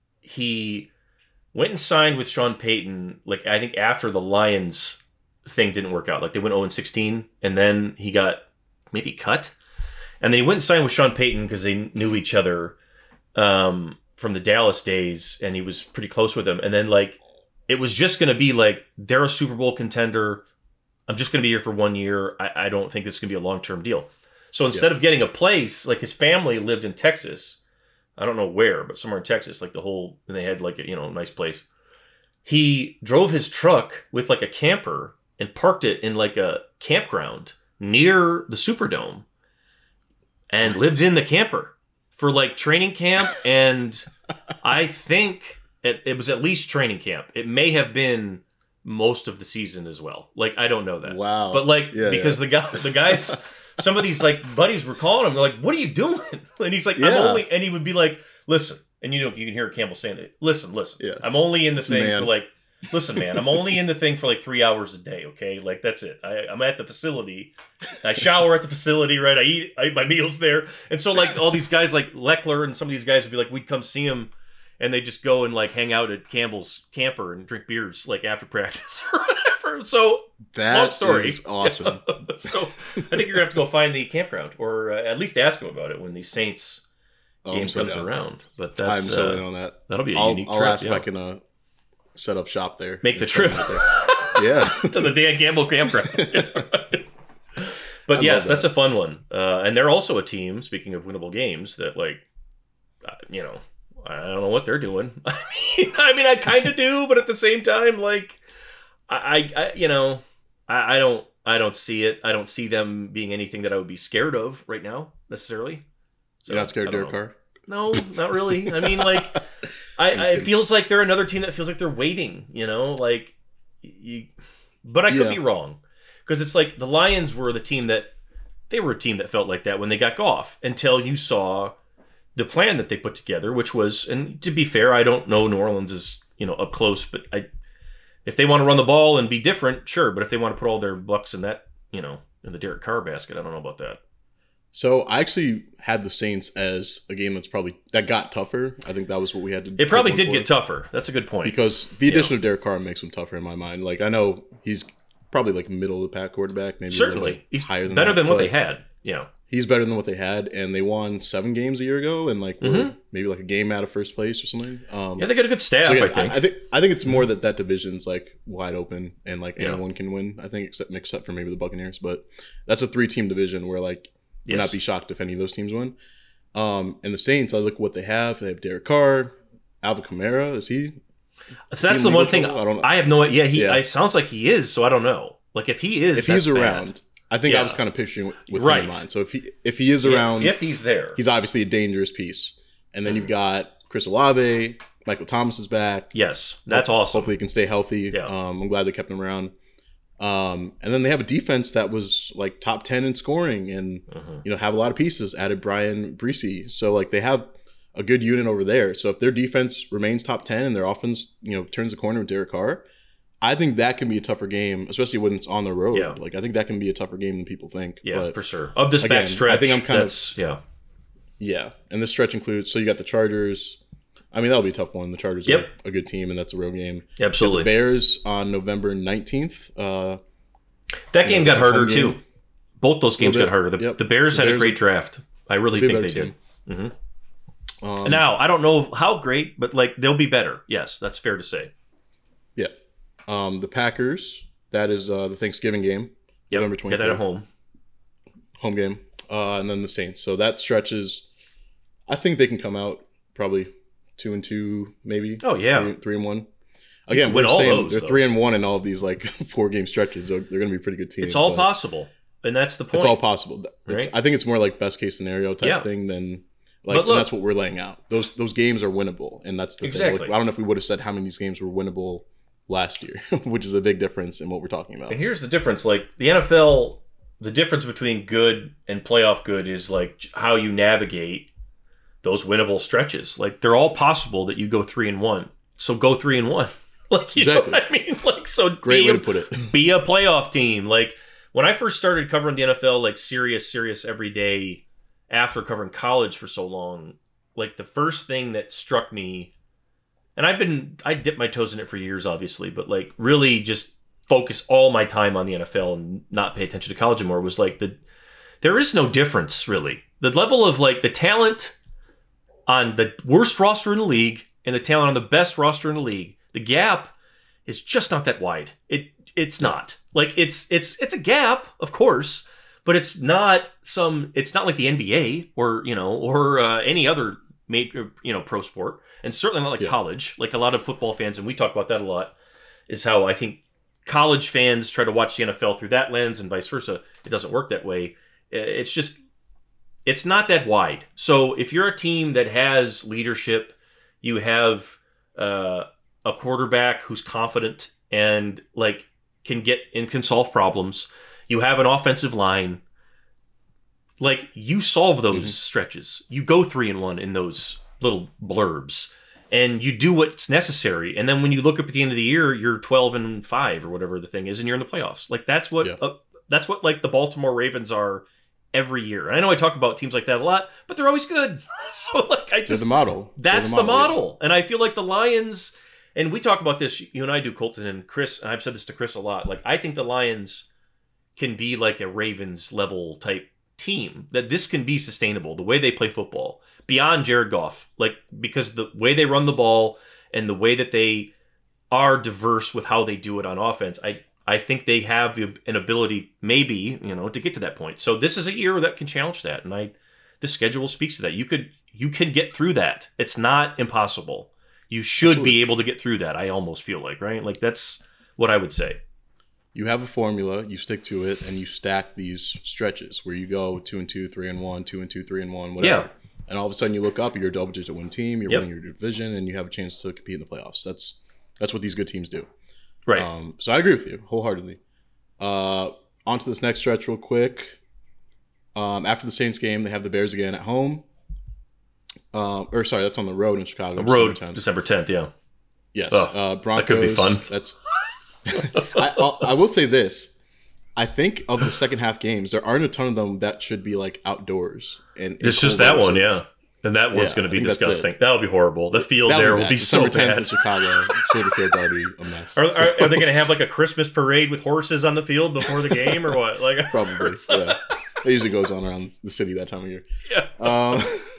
he went and signed with Sean Payton, like I think after the Lions thing didn't work out. Like they went oh and sixteen, and then he got maybe cut. And then he went and signed with Sean Payton because they knew each other um, from the Dallas days, and he was pretty close with him. And then like it was just going to be like, they're a Super Bowl contender. I'm just going to be here for one year. I, I don't think this is going to be a long-term deal. So instead yeah. of getting a place, like his family lived in Texas. I don't know where, but somewhere in Texas, like the whole, and they had like a, you know, nice place. He drove his truck with like a camper and parked it in like a campground near the Superdome and lived in the camper for like training camp. And I think it, it was at least training camp. It may have been most of the season as well. Like, I don't know that. Wow. But like, yeah, because yeah. the guy, the guys, some of these like buddies were calling him. They're like, "What are you doing?" And he's like, "I'm Yeah. only," and he would be like, "Listen," and you know, you can hear Campbell saying it. Listen, listen. Yeah. I'm only in the This thing man. for like, listen, man. I'm only in the thing for like three hours a day. Okay, like that's it. I, I'm at the facility. I shower at the facility, right? I eat, I eat my meals there, and so like all these guys, like Leckler and some of these guys would be like, we'd come see him, and they just go and like hang out at Campbell's camper and drink beers like after practice or whatever. So That long story. is awesome. So I think you're gonna have to go find the campground, or uh, at least ask him about it when the Saints Oh, game I'm so comes down. around. But that's I'm so uh, in on that. that'll be a I'll, unique I'll trip. ask yeah. if I can uh, set up shop there. Make the and trip send it there. Yeah. to the Dan Campbell campground. But I yes, love that's that. a fun one. Uh, and they're also a team, speaking of winnable games, that like, uh, you know, I don't know what they're doing. I mean, I mean, I kind of do, but at the same time, like, I, I you know, I, I don't, I don't see it. I don't see them being anything that I would be scared of right now necessarily. So, You're not scared of I don't Derek know. Carr? No, not really. I mean, like, I, I it feels like they're another team that feels like they're waiting. You know, like you. But I could Yeah. be wrong, because it's like the Lions were the team that they were a team that felt like that when they got Goff, until you saw the plan that they put together, which was, and to be fair, I don't know New Orleans is, you know, up close, but I, if they want to run the ball and be different, sure. But if they want to put all their bucks in that, you know, in the Derek Carr basket, I don't know about that. So I actually had the Saints as a game that's probably that got tougher. I think that was what we had to. It probably pick did one get for. tougher. That's a good point. Because the addition Yeah. of Derek Carr makes him tougher in my mind. Like I know he's probably like middle of the pack quarterback, maybe a little Certainly, bit he's higher than better that, than what but they had. Yeah, He's better than what they had, and they won seven games a year ago, and like were Mhm. maybe like a game out of first place or something. Um, yeah, they got a good staff. so, yeah, I think. I, I think I think it's more that that division's like wide open and like Yeah. anyone can win. I think except except for maybe the Buccaneers, but that's a three team division where like would Yes. not be shocked if any of those teams win. Um, and the Saints, I look at what they have. They have Derek Carr, Alvin Kamara. Is he? So that's he the one legal thing trouble? I I don't don't. know. I have no. Yeah, he. Yeah. I sounds like he is. So I don't know. Like if he is, If that's he's bad. around, I think yeah. I was kind of picturing with right. him in mind. So if he if he is around, if, if he's there, he's obviously a dangerous piece. And then mm-hmm. you've got Chris Olave, Michael Thomas is back. Yes, that's Ho- awesome. Hopefully he can stay healthy. Yeah. Um, I'm glad they kept him around. Um, and then they have a defense that was like top ten in scoring, and mm-hmm. you know have a lot of pieces. Added Brian Breesy, so like they have a good unit over there. So if their defense remains top ten and their offense, you know, turns the corner with Derek Carr, I think that can be a tougher game, especially when it's on the road. Yeah. Like I think that can be a tougher game than people think. Yeah, but for sure. Of this again, back stretch, I think I'm kind of yeah, yeah. And this stretch includes so you got the Chargers. I mean that'll be a tough one. The Chargers yep. are a good team, and that's a road game. Absolutely. The Bears on November nineteenth. Uh, that game know, got harder too. Both those games got harder. The, yep. the Bears the had Bears a great draft. I really think they team. did. Mm-hmm. Um, now I don't know how great, but like they'll be better. Yes, that's fair to say. Yeah. Um, the Packers. That is uh, the Thanksgiving game. Yep. November Get twenty-fourth. that at home. Home game. Uh, and then the Saints. So that stretches. I think they can come out probably two and two, maybe. Oh yeah, three, three and one. Again, win we're all saying those, they're though. three and one in all of these like four game stretches. So they're going to be a pretty good team. It's all possible, and that's the point. It's all possible. It's, right? I think it's more like best case scenario type Yeah. thing than like. But look, and that's what we're laying out. Those those games are winnable, and that's the exactly. thing. Like, I don't know if we would have said how many of these games were winnable last year, which is a big difference in what we're talking about. And here's the difference: like the N F L, the difference between good and playoff good is like how you navigate those winnable stretches. Like they're all possible that you go three and one. So go three and one. Like you exactly. know what I mean? Like so. Great be way a, to put it. Be a playoff team. Like when I first started covering the N F L, like serious, serious every day after covering college for so long. Like the first thing that struck me, and I've been I dipped my toes in it for years, obviously, but like really just focus all my time on the N F L and not pay attention to college anymore was like the there is no difference really. The level of like the talent on the worst roster in the league and the talent on the best roster in the league, the gap is just not that wide. It it's not. Like it's it's it's a gap, of course, but it's not some it's not like the N B A or, you know, or uh, any other major, you know, pro sport, and certainly not like yeah. college. Like a lot of football fans, and we talk about that a lot, is how I think college fans try to watch the N F L through that lens and vice versa. It doesn't work that way. It's just it's not that wide. So if you're a team that has leadership, you have uh, a quarterback who's confident and like can get and can solve problems. You have an offensive line. Like you solve those mm-hmm. stretches. You go three and one in those little blurbs, and you do what's necessary. And then when you look up at the end of the year, you're twelve and five or whatever the thing is, and you're in the playoffs. Like that's what yeah. uh, that's what like the Baltimore Ravens are every year. And I know I talk about teams like that a lot, but they're always good. So like I just They're the model. That's the the model. model. Yeah. And I feel like the Lions, and we talk about this, you and I do, Colton, and Chris, and I've said this to Chris a lot. Like I think the Lions can be like a Ravens level type team, that this can be sustainable, the way they play football, beyond Jared Goff. Like because the way they run the ball and the way that they are diverse with how they do it on offense, I I think they have an ability, maybe, you know, to get to that point. So this is a year that can challenge that, and I, the schedule speaks to that. You could, you can get through that. It's not impossible. You should Absolutely. be able to get through that. I almost feel like, right? Like that's what I would say. You have a formula, you stick to it, and you stack these stretches where you go two and two, three and one, two and two, three and one, whatever. Yeah. And all of a sudden, you look up, you're a double-digit win team, you're yep. winning your division, and you have a chance to compete in the playoffs. That's that's what these good teams do. Right. Um, so I agree with you wholeheartedly. Uh, on to this next stretch real quick. Um, after the Saints game, they have the Bears again at home. Uh, or sorry, that's on the road in Chicago. The road, December tenth. December tenth, yeah. Yes. Oh, uh, Broncos. that could be fun. That's. I, I'll, I will say this. I think of the second half games, there aren't a ton of them that should be like outdoors. And it's just that one, yeah. And that one's yeah, going to be disgusting. That'll be horrible. The field That'll there be will be December so bad. tenth in Chicago. Sure, the field that'll be a mess. Are, are, are they going to have like a Christmas parade with horses on the field before the game, or what? Like probably. Yeah, it usually goes on around the city that time of year. Yeah. Um,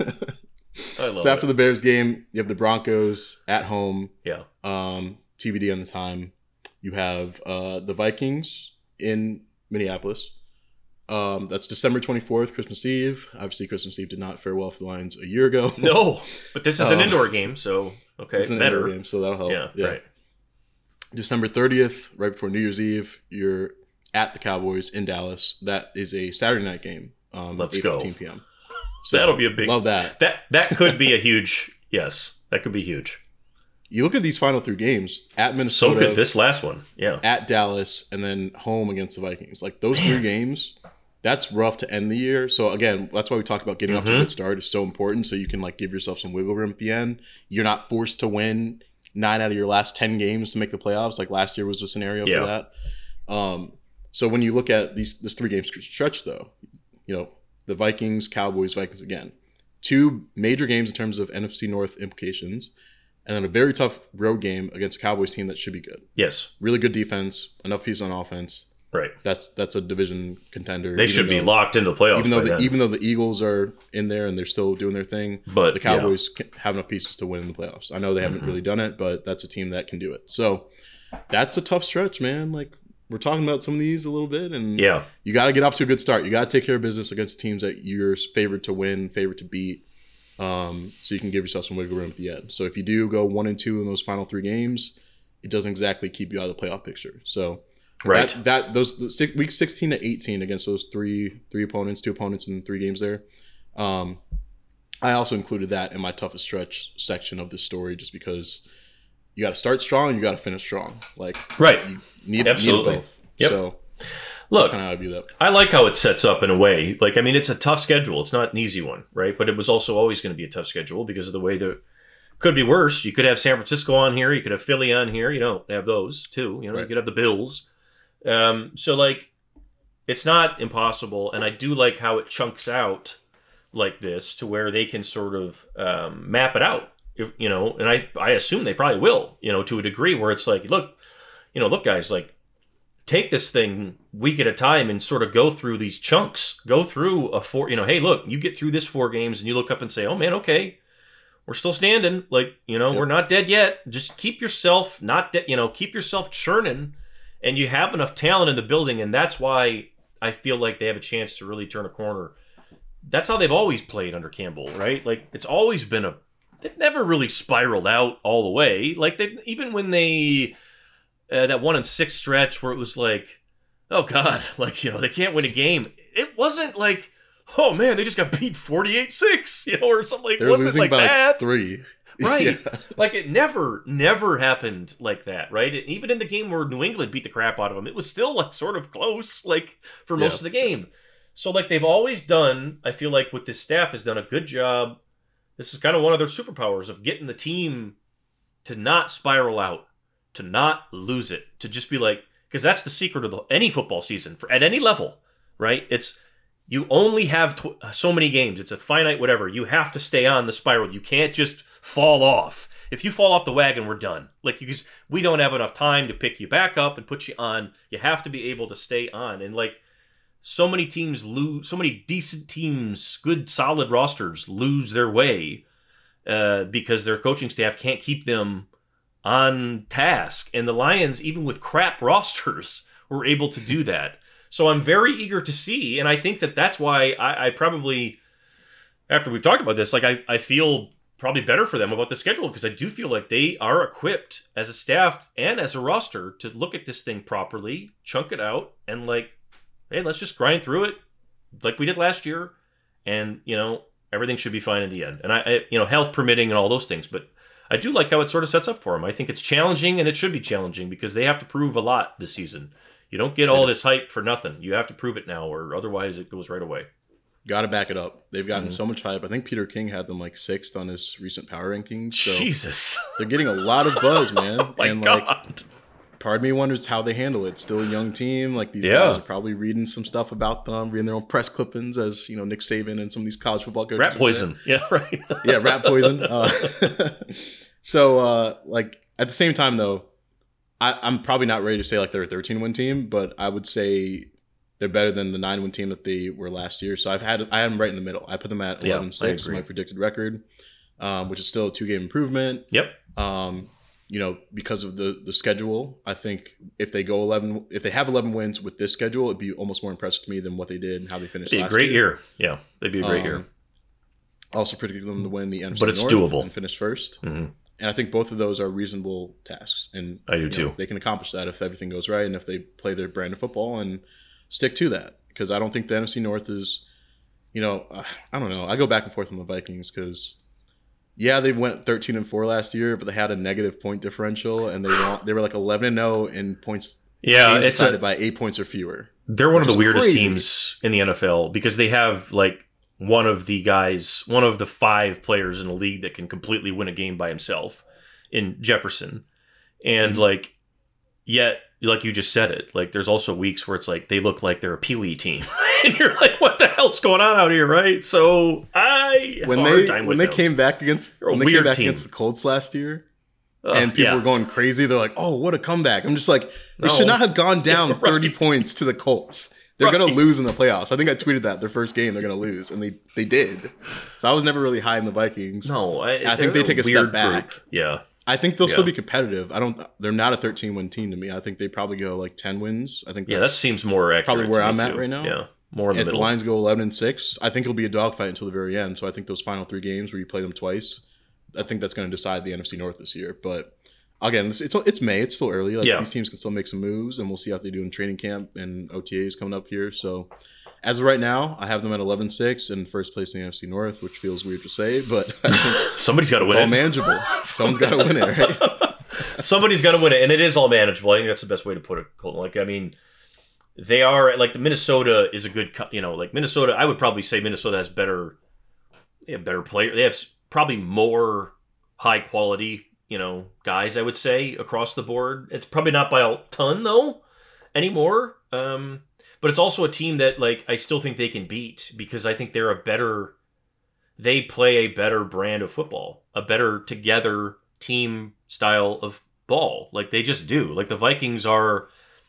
I love so after it. the Bears game, you have the Broncos at home. Yeah. Um, T B D on the time. You have uh, the Vikings in Minneapolis. Um, that's December twenty-fourth, Christmas Eve. Obviously, Christmas Eve did not fare well for the Lions a year ago. No, but this is an uh, indoor game, so okay, it's an better. indoor game, so that'll help. Yeah, yeah, right. December thirtieth, right before New Year's Eve, you're at the Cowboys in Dallas. That is a Saturday night game. Um, Let's eight fifteen p.m. So that'll be a big love that. That that could be a huge yes. That could be huge. You look at these final three games at Minnesota. So could this last one. Yeah. At Dallas and then home against the Vikings. Like those three games, that's rough to end the year. So again, that's why we talked about getting mm-hmm. off to a good start is so important. So you can like give yourself some wiggle room at the end. You're not forced to win nine out of your last ten games to make the playoffs. Like last year was a scenario yeah. for that. Um, so when you look at these this three game stretch though, you know, the Vikings, Cowboys, Vikings again. Two major games in terms of N F C North implications, and then a very tough road game against a Cowboys team that should be good. Yes. Really good defense, enough pieces on offense. Right. That's that's a division contender. They should though, be locked into the playoffs. Even though by the, then. even though the Eagles are in there and they're still doing their thing, but the Cowboys yeah. have enough pieces to win in the playoffs. I know they haven't mm-hmm. really done it, but that's a team that can do it. So that's a tough stretch, man. Like we're talking about some of these a little bit, and yeah. you got to get off to a good start. You got to take care of business against teams that you're favored to win, favored to beat, um, so you can give yourself some wiggle room at the end. So if you do go one and two in those final three games, it doesn't exactly keep you out of the playoff picture. So right, that, that those the, week sixteen to eighteen against those three three opponents, two opponents in three games there. Um, I also included that in my toughest stretch section of this story, just because. You got to start strong and you got to finish strong. Like right, you need, absolutely. Need both. Yep. So look, that's kind of how I view that. I like how it sets up in a way. Like I mean, it's a tough schedule. It's not an easy one, right? But it was also always going to be a tough schedule because of the way that could be worse. You could have San Francisco on here. You could have Philly on here. You don't have those too. You know, right. You could have the Bills. Um, so like, it's not impossible, and I do like how it chunks out like this to where they can sort of um, map it out. If, you know, and I, I assume they probably will, you know, to a degree where it's like, look, you know, look, guys, like, take this thing week at a time and sort of go through these chunks, go through a four, you know, hey, look, you get through this four games and you look up and say, oh, man, okay, we're still standing. Like, you know, yep. we're not dead yet. Just keep yourself not dead, you know, keep yourself churning, and you have enough talent in the building. And that's why I feel like they have a chance to really turn a corner. That's how they've always played under Campbell, right? Like, it's always been a, they've never really spiraled out all the way. Like they, even when they uh, that one and six stretch where it was like, oh god, like you know they can't win a game. It wasn't like, oh man, they just got beat forty-eight six, you know, or something. Like, it wasn't like that. Like three, right? Yeah. Like it never, never happened like that, right? It, even in the game where New England beat the crap out of them, it was still like sort of close, like for most yeah. of the game. So like they've always done. I feel like with this staff has done a good job. This is kind of one of their superpowers of getting the team to not spiral out, to not lose it, to just be like, because that's the secret of the, any football season for at any level, right? It's you only have tw- so many games. It's a finite whatever. You have to stay on the spiral. You can't just fall off. If you fall off the wagon, we're done. Like because we don't have enough time to pick you back up and put you on. You have to be able to stay on. And like so many teams lose, so many decent teams, good solid rosters lose their way uh, because their coaching staff can't keep them on task. And the Lions, even with crap rosters, were able to do that. So I'm very eager to see, and I think that that's why I, I probably, after we've talked about this, like I, I feel probably better for them about the schedule because I do feel like they are equipped as a staff and as a roster to look at this thing properly, chunk it out, and like, hey, let's just grind through it like we did last year, and you know everything should be fine in the end. And I, I, you know, health permitting and all those things. But I do like how it sort of sets up for them. I think it's challenging, and it should be challenging because they have to prove a lot this season. You don't get all this hype for nothing. You have to prove it now, or otherwise it goes right away. Got to back it up. They've gotten mm-hmm. so much hype. I think Peter King had them like sixth on his recent power rankings. So Jesus, they're getting a lot of buzz, man. Oh my and God. like, part of me wonders how they handle it. Still a young team. Like these yeah. guys are probably reading some stuff about them, reading their own press clippings, as you know, Nick Saban and some of these college football coaches. Rat poison. Yeah, right. yeah, rat poison. Uh, so, uh, like at the same time, though, I, I'm probably not ready to say like they're a thirteen win team, but I would say they're better than the nine win team that they were last year. So I've had I had them right in the middle. I put them at eleven six, yeah, my predicted record, um, which is still a two game improvement. Yep. Um, you know, because of the the schedule, I think if they go eleven, if they have eleven wins with this schedule, it'd be almost more impressive to me than what they did and how they finished. It'd be a great year. year. Yeah, they'd be a great um, year. Also predicted them to win the N F C but it's North doable and finish first. Mm-hmm. and I think both of those are reasonable tasks. And I do you too. know, they can accomplish that if everything goes right and if they play their brand of football and stick to that. Because I don't think the N F C North is, you know, uh, I don't know. I go back and forth on the Vikings because, yeah, they went thirteen and four last year, but they had a negative point differential, and they won, they were like eleven and zero in points. Yeah, games it's decided a, by eight points or fewer. They're one of the weirdest crazy. teams in the N F L because they have like one of the guys, one of the five players in the league that can completely win a game by himself in Jefferson, and mm-hmm. like yet. Like you just said it, like there's also weeks where it's like they look like they're a Pee Wee team, and you're like, "What the hell's going on out here?" Right? So I have when a they hard time when with they them. came back against They're a when they weird came back team. against the Colts last year, uh, and people yeah. were going crazy. They're like, "Oh, what a comeback!" I'm just like, they No. should not have gone down Yeah, right. thirty points to the Colts. They're Right. gonna lose in the playoffs. I think I tweeted that their first game they're gonna lose, and they they did. So I was never really high in the Vikings. No, I, I think they take a step back. Group. Yeah. I think they'll Yeah. still be competitive. I don't. They're not a thirteen win team to me. I think they probably go like ten wins. I think Yeah, that's that seems more accurate. probably where to I'm me at too. right now. Yeah, more in the if the middle. Lions go eleven and six, I think it'll be a dogfight until the very end. So I think those final three games where you play them twice, I think that's going to decide the N F C North this year. But again, it's it's, it's May. It's still early. Like Yeah. these teams can still make some moves, and we'll see how they do in training camp and O T As coming up here. So as of right now, I have them at eleven six in first place in the N F C North, which feels weird to say, but I think Somebody's got to it's win all it. manageable. Someone's got to win it, right? Somebody's got to win it, and it is all manageable. I think that's the best way to put it, Colton. Like, I mean, they are like the Minnesota is a good, co- you know, like Minnesota. I would probably say Minnesota has better, they have better player. They have s- probably more high quality, you know, guys. I would say across the board. It's probably not by a ton though anymore. Um, but it's also a team that like I still think they can beat because I think they're a better. They play a better brand of football, a better together team style of ball. Like they just do. Like the Vikings are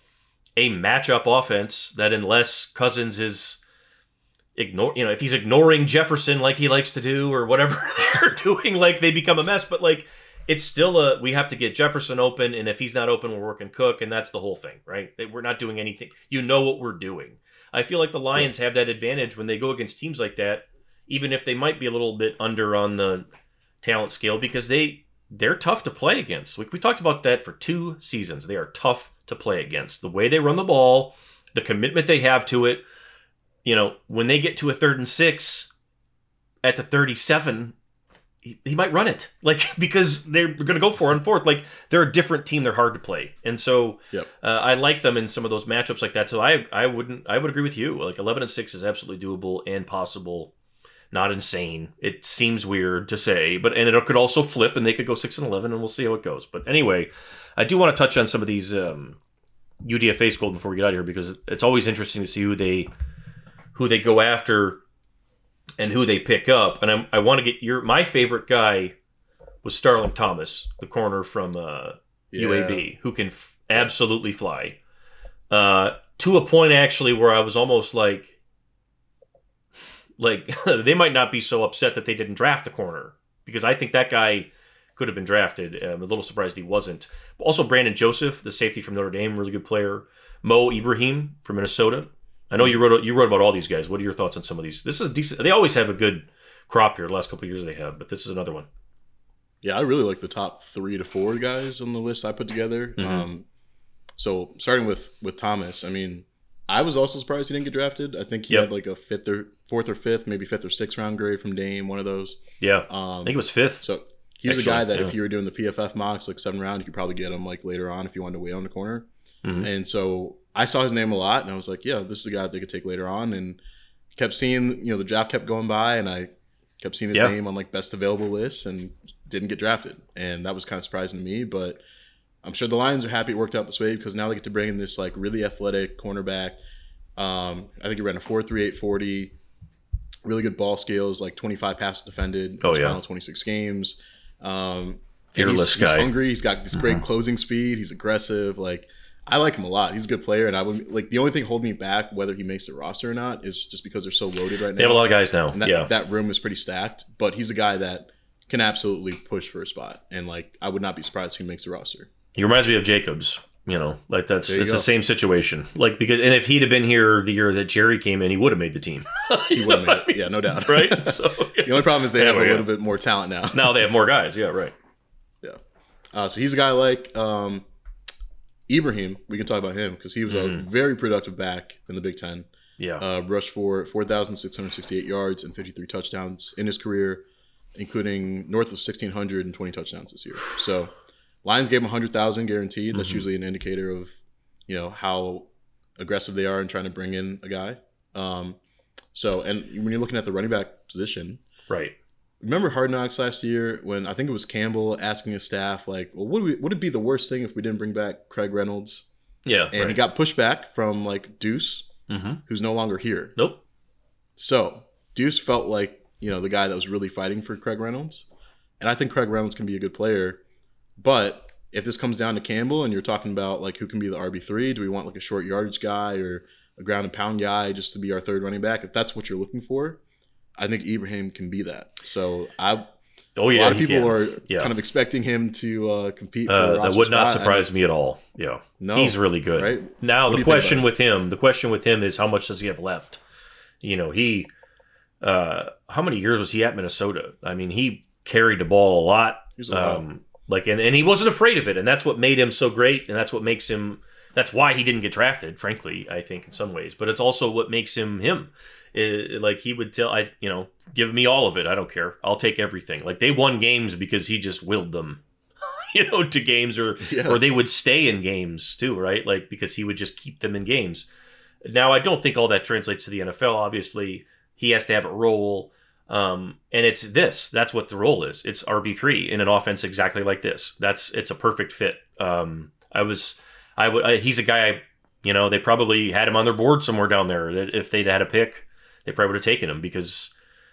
a matchup offense that unless Cousins is ignore, you know, if he's ignoring Jefferson like he likes to do or whatever they're doing, like they become a mess. But like it's still a we have to get Jefferson open, and if he's not open, we're working Cook, and that's the whole thing, right? We're not doing anything. You know what we're doing. I feel like the Lions have that advantage when they go against teams like that, even if they might be a little bit under on the talent scale, because they they're tough to play against. We, we talked about that for two seasons. They are tough to play against. The way they run the ball, the commitment they have to it. You know, when they get to a third and six at the thirty-seven, he, he might run it. Like, because they're going to go for it and fourth. Like, they're a different team. They're hard to play. And so Yep. uh, I like them in some of those matchups like that. So I I wouldn't I would agree with you. Like eleven and six is absolutely doable and possible. Not insane. It seems weird to say, but and it could also flip, and they could go six and eleven, and we'll see how it goes. But anyway, I do want to touch on some of these um, U D F A schools before we get out of here because it's always interesting to see who they who they go after and who they pick up. And I'm, I want to get your my favorite guy was Starling Thomas, the corner from uh, Yeah. U A B, who can f- absolutely fly uh, to a point actually where I was almost like. Like, they might not be so upset that they didn't draft the corner because I think that guy could have been drafted. I'm a little surprised he wasn't. Also, Brandon Joseph, the safety from Notre Dame, really good player. Mo Ibrahim from Minnesota. I know you wrote you wrote about all these guys. What are your thoughts on some of these? This is a decent. They always have a good crop here. The last couple of years they have, but this is another one. Yeah, I really like the top three to four guys on the list I put together. Mhm. Um, so starting with with Thomas, I mean, I was also surprised he didn't get drafted. I think he Yep. had like a fifth or fourth or fifth, maybe fifth or sixth round grade from Dame, one of those. Yeah, Um, I think it was fifth. So he was Actually, a guy that yeah. if you were doing the P F F mocks, like seven round, you could probably get him like later on if you wanted to wait on the corner. Mhm. And so I saw his name a lot, and I was like, yeah, this is a guy that they could take later on. And kept seeing, you know, the draft kept going by, and I kept seeing his Yeah. name on like best available lists, and didn't get drafted. And that was kind of surprising to me, but I'm sure the Lions are happy it worked out this way because now they get to bring in this like really athletic cornerback. Um, I think he ran a four three eight forty, really good ball skills, like twenty-five passes defended in Oh, his yeah. final twenty-six games. Um, and Fearless he's, he's guy. hungry. He's got this great closing speed. He's aggressive. Like, I like him a lot. He's a good player, and I would like the only thing holding me back whether he makes the roster or not is just because they're so loaded right now. They have a lot of guys now. And that, yeah, that room is pretty stacked, but he's a guy that can absolutely push for a spot, and like I would not be surprised if he makes the roster. he reminds me of Jacobs. You know, like that's There you it's go. the same situation. Like because and if he'd have been here the year that Jerry came in, he would have made the team. He You would know have what made I mean? it. Yeah, no doubt. Right. So The only problem is they have Anyway, a yeah. little bit more talent now. now they have more guys. Yeah, right. Yeah. Uh, so he's a guy like um, Ibrahim. We can talk about him because he was mm. a very productive back in the Big Ten. Yeah. Uh, rushed for four thousand six hundred sixty-eight yards and fifty-three touchdowns in his career, including north of one thousand six hundred twenty touchdowns this year. So Lions gave him one hundred thousand guaranteed. That's mm-hmm. usually an indicator of, you know, how aggressive they are in trying to bring in a guy. Um, so, and when you're looking at the running back position, right? Remember Hard Knocks last year when I think it was Campbell asking his staff, like, well, would, we, would it be the worst thing if we didn't bring back Craig Reynolds? Yeah. And right. he got pushback from like Deuce, mm-hmm. who's no longer here. Nope. So Deuce felt like, you know, the guy that was really fighting for Craig Reynolds. And I think Craig Reynolds can be a good player. But if this comes down to Campbell and you're talking about like who can be the R B three, do we want like a short yardage guy or a ground and pound guy just to be our third running back? If that's what you're looking for, I think Ibrahim can be that. So I, oh yeah, a lot of people can. are yeah. kind of expecting him to uh, compete. For uh, a that would not spot. surprise I mean, me at all. Yeah, no, he's really good. Right? Now what the question with him, the question with him is how much does he have left? You know, he, uh, how many years was he at Minnesota? I mean, he carried the ball a lot. He was a lot. Um, like, and, and he wasn't afraid of it, and that's what made him so great, and that's what makes him. That's why he didn't get drafted, frankly, I think, in some ways. But it's also what makes him him. It, like, he would tell, I, you know, give me all of it. I don't care. I'll take everything. Like, they won games because he just willed them, you know, to games. Or, yeah. or they would stay in games, too, right? Like, because he would just keep them in games. Now, I don't think all that translates to the N F L. Obviously, he has to have a role. Um, and it's this. That's what the role is. It's R B three in an offense exactly like this. That's It's a perfect fit. Um, I was... I would. I, he's a guy. I, you know, they probably had him on their board somewhere down there. That if they'd had a pick, they probably would have taken him because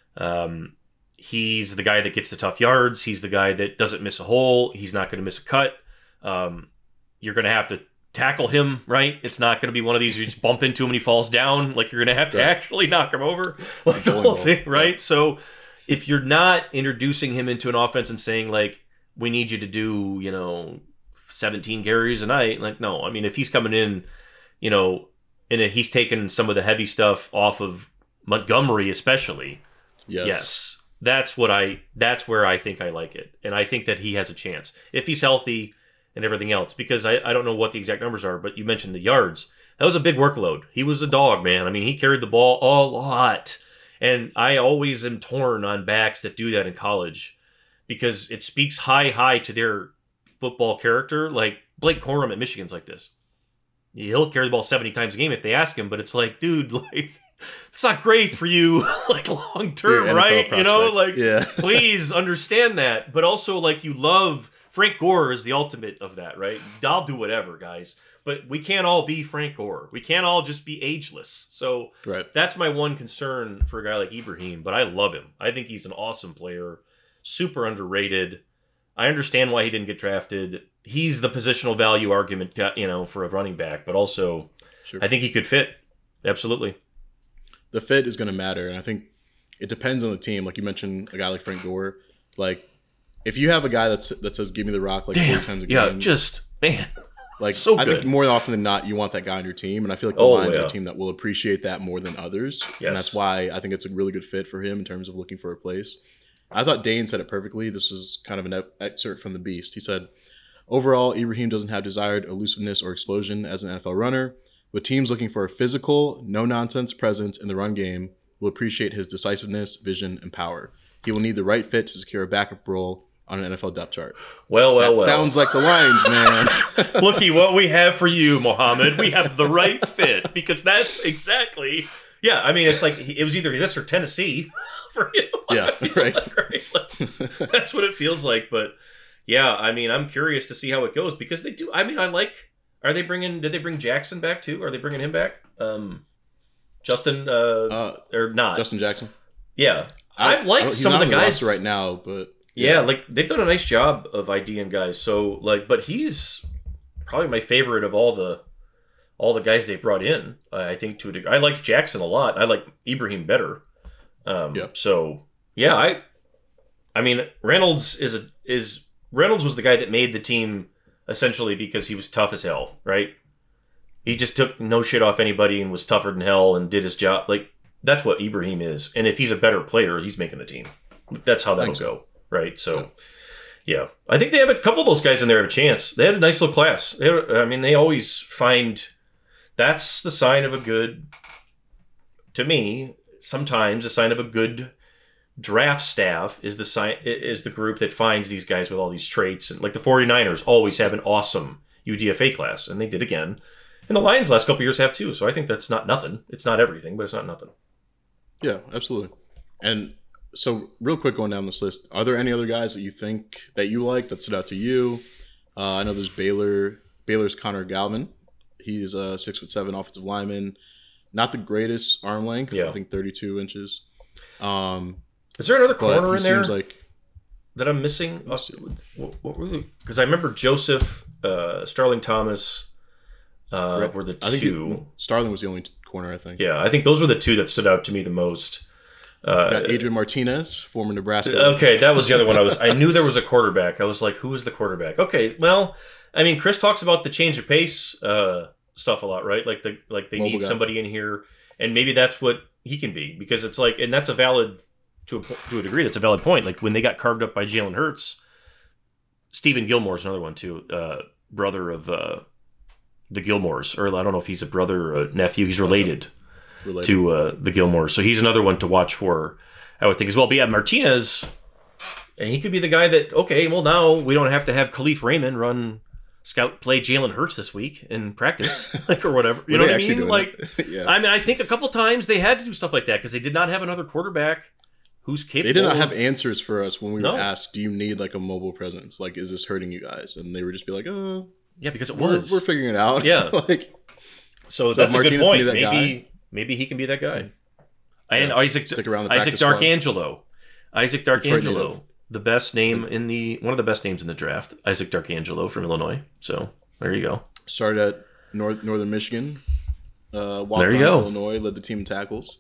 um, he's the guy that gets the tough yards. He's the guy that doesn't miss a hole. He's not going to miss a cut. Um, you're going to have to tackle him, right? It's not going to be one of these you just bump into him and he falls down. Like you're going to have to right. actually knock him over, like the whole thing, right? So if you're not introducing him into an offense and saying like, we need you to do, you know, seventeen carries a night. Like, no, I mean, if he's coming in, you know, and he's taking some of the heavy stuff off of Montgomery, especially. Yes. Yes. That's what I, that's where I think I like it. And I think that he has a chance if he's healthy and everything else, because I, I don't know what the exact numbers are, but you mentioned the yards. That was a big workload. He was a dog, man. I mean, he carried the ball a lot. And I always am torn on backs that do that in college because it speaks high, high to their football character. Like Blake Corum at Michigan's like this. He'll carry the ball seventy times a game if they ask him, but it's like, dude, like it's not great for you, like long term, right? You know, like yeah. please understand that. But also, like you love Frank Gore is the ultimate of that, right? I'll do whatever, guys. But we can't all be Frank Gore. We can't all just be ageless. So right. that's my one concern for a guy like Ibrahim. But I love him. I think he's an awesome player, super underrated. I understand why he didn't get drafted. He's the positional value argument, you know, for a running back, but also sure. I think he could fit. Absolutely. The fit is going to matter, and I think it depends on the team. Like you mentioned, a guy like Frank Gore. Like, if you have a guy that's that says "Give me the rock" like Damn. four times a yeah, game, just man, like so I good. think more often than not, you want that guy on your team, and I feel like the oh, Lions yeah. are a team that will appreciate that more than others, yes. and that's why I think it's a really good fit for him in terms of looking for a place. I thought Dane said it perfectly. This is kind of an excerpt from The Beast. He said, overall, Ibrahim doesn't have desired elusiveness or explosion as an N F L runner, but teams looking for a physical, no-nonsense presence in the run game will appreciate his decisiveness, vision, and power. He will need the right fit to secure a backup role on an N F L depth chart. Well, well, that well. sounds like the Lions, man. Looky what we have for you, Mohammed. We have the right fit because that's exactly... Yeah, I mean, it's like it was either this or Tennessee for him. Yeah, right. Like, right? Like, that's what it feels like. But yeah, I mean, I'm curious to see how it goes because they do. I mean, I like. Are they bringing? Did they bring Jackson back too? Are they bringing him back? Um, Justin uh, uh, or not? Justin Jackson. Yeah, I've liked some of the guys the right now, but yeah. yeah, like they've done a nice job of IDing guys. So like, but he's probably my favorite of all the. all the guys they brought in, I think to a degree. I liked Jackson a lot. I like Ibrahim better. Um, yeah. So yeah, I, I mean Reynolds is a is Reynolds was the guy that made the team essentially because he was tough as hell, right? He just took no shit off anybody and was tougher than hell and did his job. Like that's what Ibrahim is. And if he's a better player, he's making the team. That's how that'll so. go, right? So. Yeah, I think they have a couple of those guys in there have a chance. They had a nice little class. They, I mean, they always find that's the sign of a good. To me, sometimes a sign of a good draft staff is the sign is the group that finds these guys with all these traits. And like the 49ers always have an awesome U D F A class, and they did again. And the Lions last couple of years have too. So I think that's not nothing. It's not everything, but it's not nothing. Yeah, absolutely. And so real quick going down this list, are there any other guys that you think that you like that stood out to you? Uh, I know there's Baylor. Baylor's Connor Galvin. He's a six foot seven offensive lineman. Not the greatest arm length. Yeah. I think thirty-two inches. Um, Is there another corner in there seems like, that I'm missing? Because I remember Joseph, uh, Starling Thomas uh, right. were the two. I think it, Starling was the only corner, I think. Yeah, I think those were the two that stood out to me the most. Uh, got Adrian Martinez, former Nebraska. Okay, that was the other one. I was. I knew there was a quarterback. I was like, who is the quarterback? Okay, well, I mean, Chris talks about the change of pace uh, stuff a lot, right? Like the like they Mobile need guy. somebody in here, and maybe that's what he can be, because it's like, and that's a valid to a to a degree. That's a valid point. Like when they got carved up by Jalen Hurts, Stephen Gilmore's another one too, uh, brother of uh, the Gilmores, or I don't know if he's a brother or a nephew. He's related. Related. to uh, the Gilmores. So he's another one to watch for, I would think, as well. But yeah, Martinez, and he could be the guy that, okay, well, now we don't have to have Khalif Raymond run scout play Jalen Hurts this week in practice, like, or whatever. You know what I mean? Like, yeah. I mean, I think a couple times they had to do stuff like that because they did not have another quarterback who's capable. They did not of... have answers for us when we no. were asked, do you need like a mobile presence? Like, is this hurting you guys? And they would just be like, oh. Yeah, because it we're, was. We're figuring it out. Yeah. like, so, so that's a good point. Maybe. Guy. Maybe he can be that guy. Yeah. And Isaac Stick around the Isaac Darkangelo. Isaac Darkangelo. The best name in the one of the best names in the draft. Isaac Darkangelo from Illinois. So there you go. Started at North, Northern Michigan. Uh, walked there you on go. to Illinois, led the team in tackles.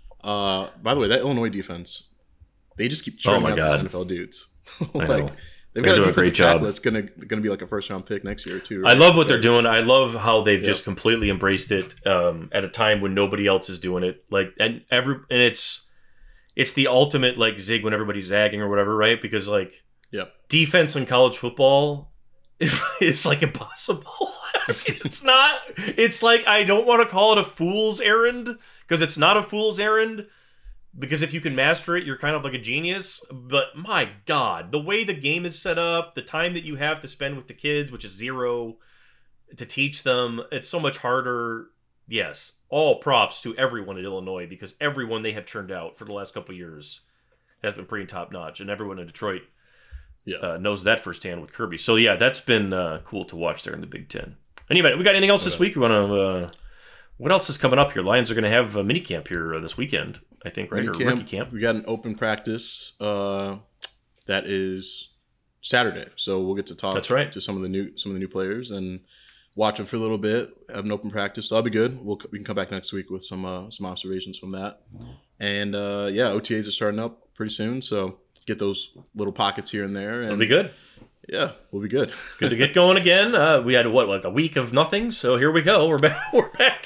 Uh, by the way, that Illinois defense, they just keep churning oh out these N F L dudes. like, I know. They've They're got doing a a great job. That's gonna gonna be like a first round pick next year too. Right? I love what they're doing. I love how they've yeah. just completely embraced it um, at a time when nobody else is doing it. Like and every and it's it's the ultimate like zig when everybody's zagging or whatever, right? Because like yeah. defense in college football is, is like impossible. I mean, it's not. It's like I don't want to call it a fool's errand because it's not a fool's errand. Because if you can master it, you're kind of like a genius. But my God, the way the game is set up, the time that you have to spend with the kids, which is zero, to teach them, it's so much harder. Yes, all props to everyone at Illinois because everyone they have turned out for the last couple of years has been pretty top notch, and everyone in Detroit yeah. uh, knows that firsthand with Kirby. So yeah, that's been uh, cool to watch there in the Big Ten. Anyway, we got anything else okay. this week? We want to. Uh, what else is coming up here? Lions are going to have a mini camp here uh, this weekend. I think, right? Or camp, rookie camp. We got an open practice uh, that is Saturday, so we'll get to talk That's right. to some of the new some of the new players and watch them for a little bit. Have an open practice, so that'll be good. We'll we can come back next week with some uh, some observations from that. And uh, yeah, O T As are starting up pretty soon, so get those little pockets here and there. And it'll be good. Yeah, we'll be good. Good to get going again. Uh, we had what like a week of nothing, so here we go. We're back. We're back.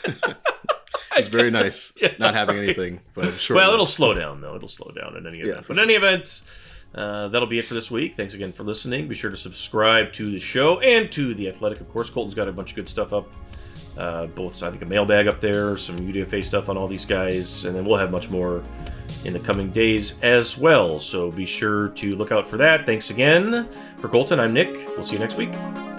It's very nice yeah, not having anything, but sure. Well, it'll slow down though. It'll slow down in any event. Yeah, but in any event, uh, that'll be it for this week. Thanks again for listening. Be sure to subscribe to the show and to The Athletic, of course. Colton's got a bunch of good stuff up. Uh, both, I think, a mailbag up there, some U D F A stuff on all these guys, and then we'll have much more in the coming days as well. So be sure to look out for that. Thanks again. For Colton, I'm Nick. We'll see you next week.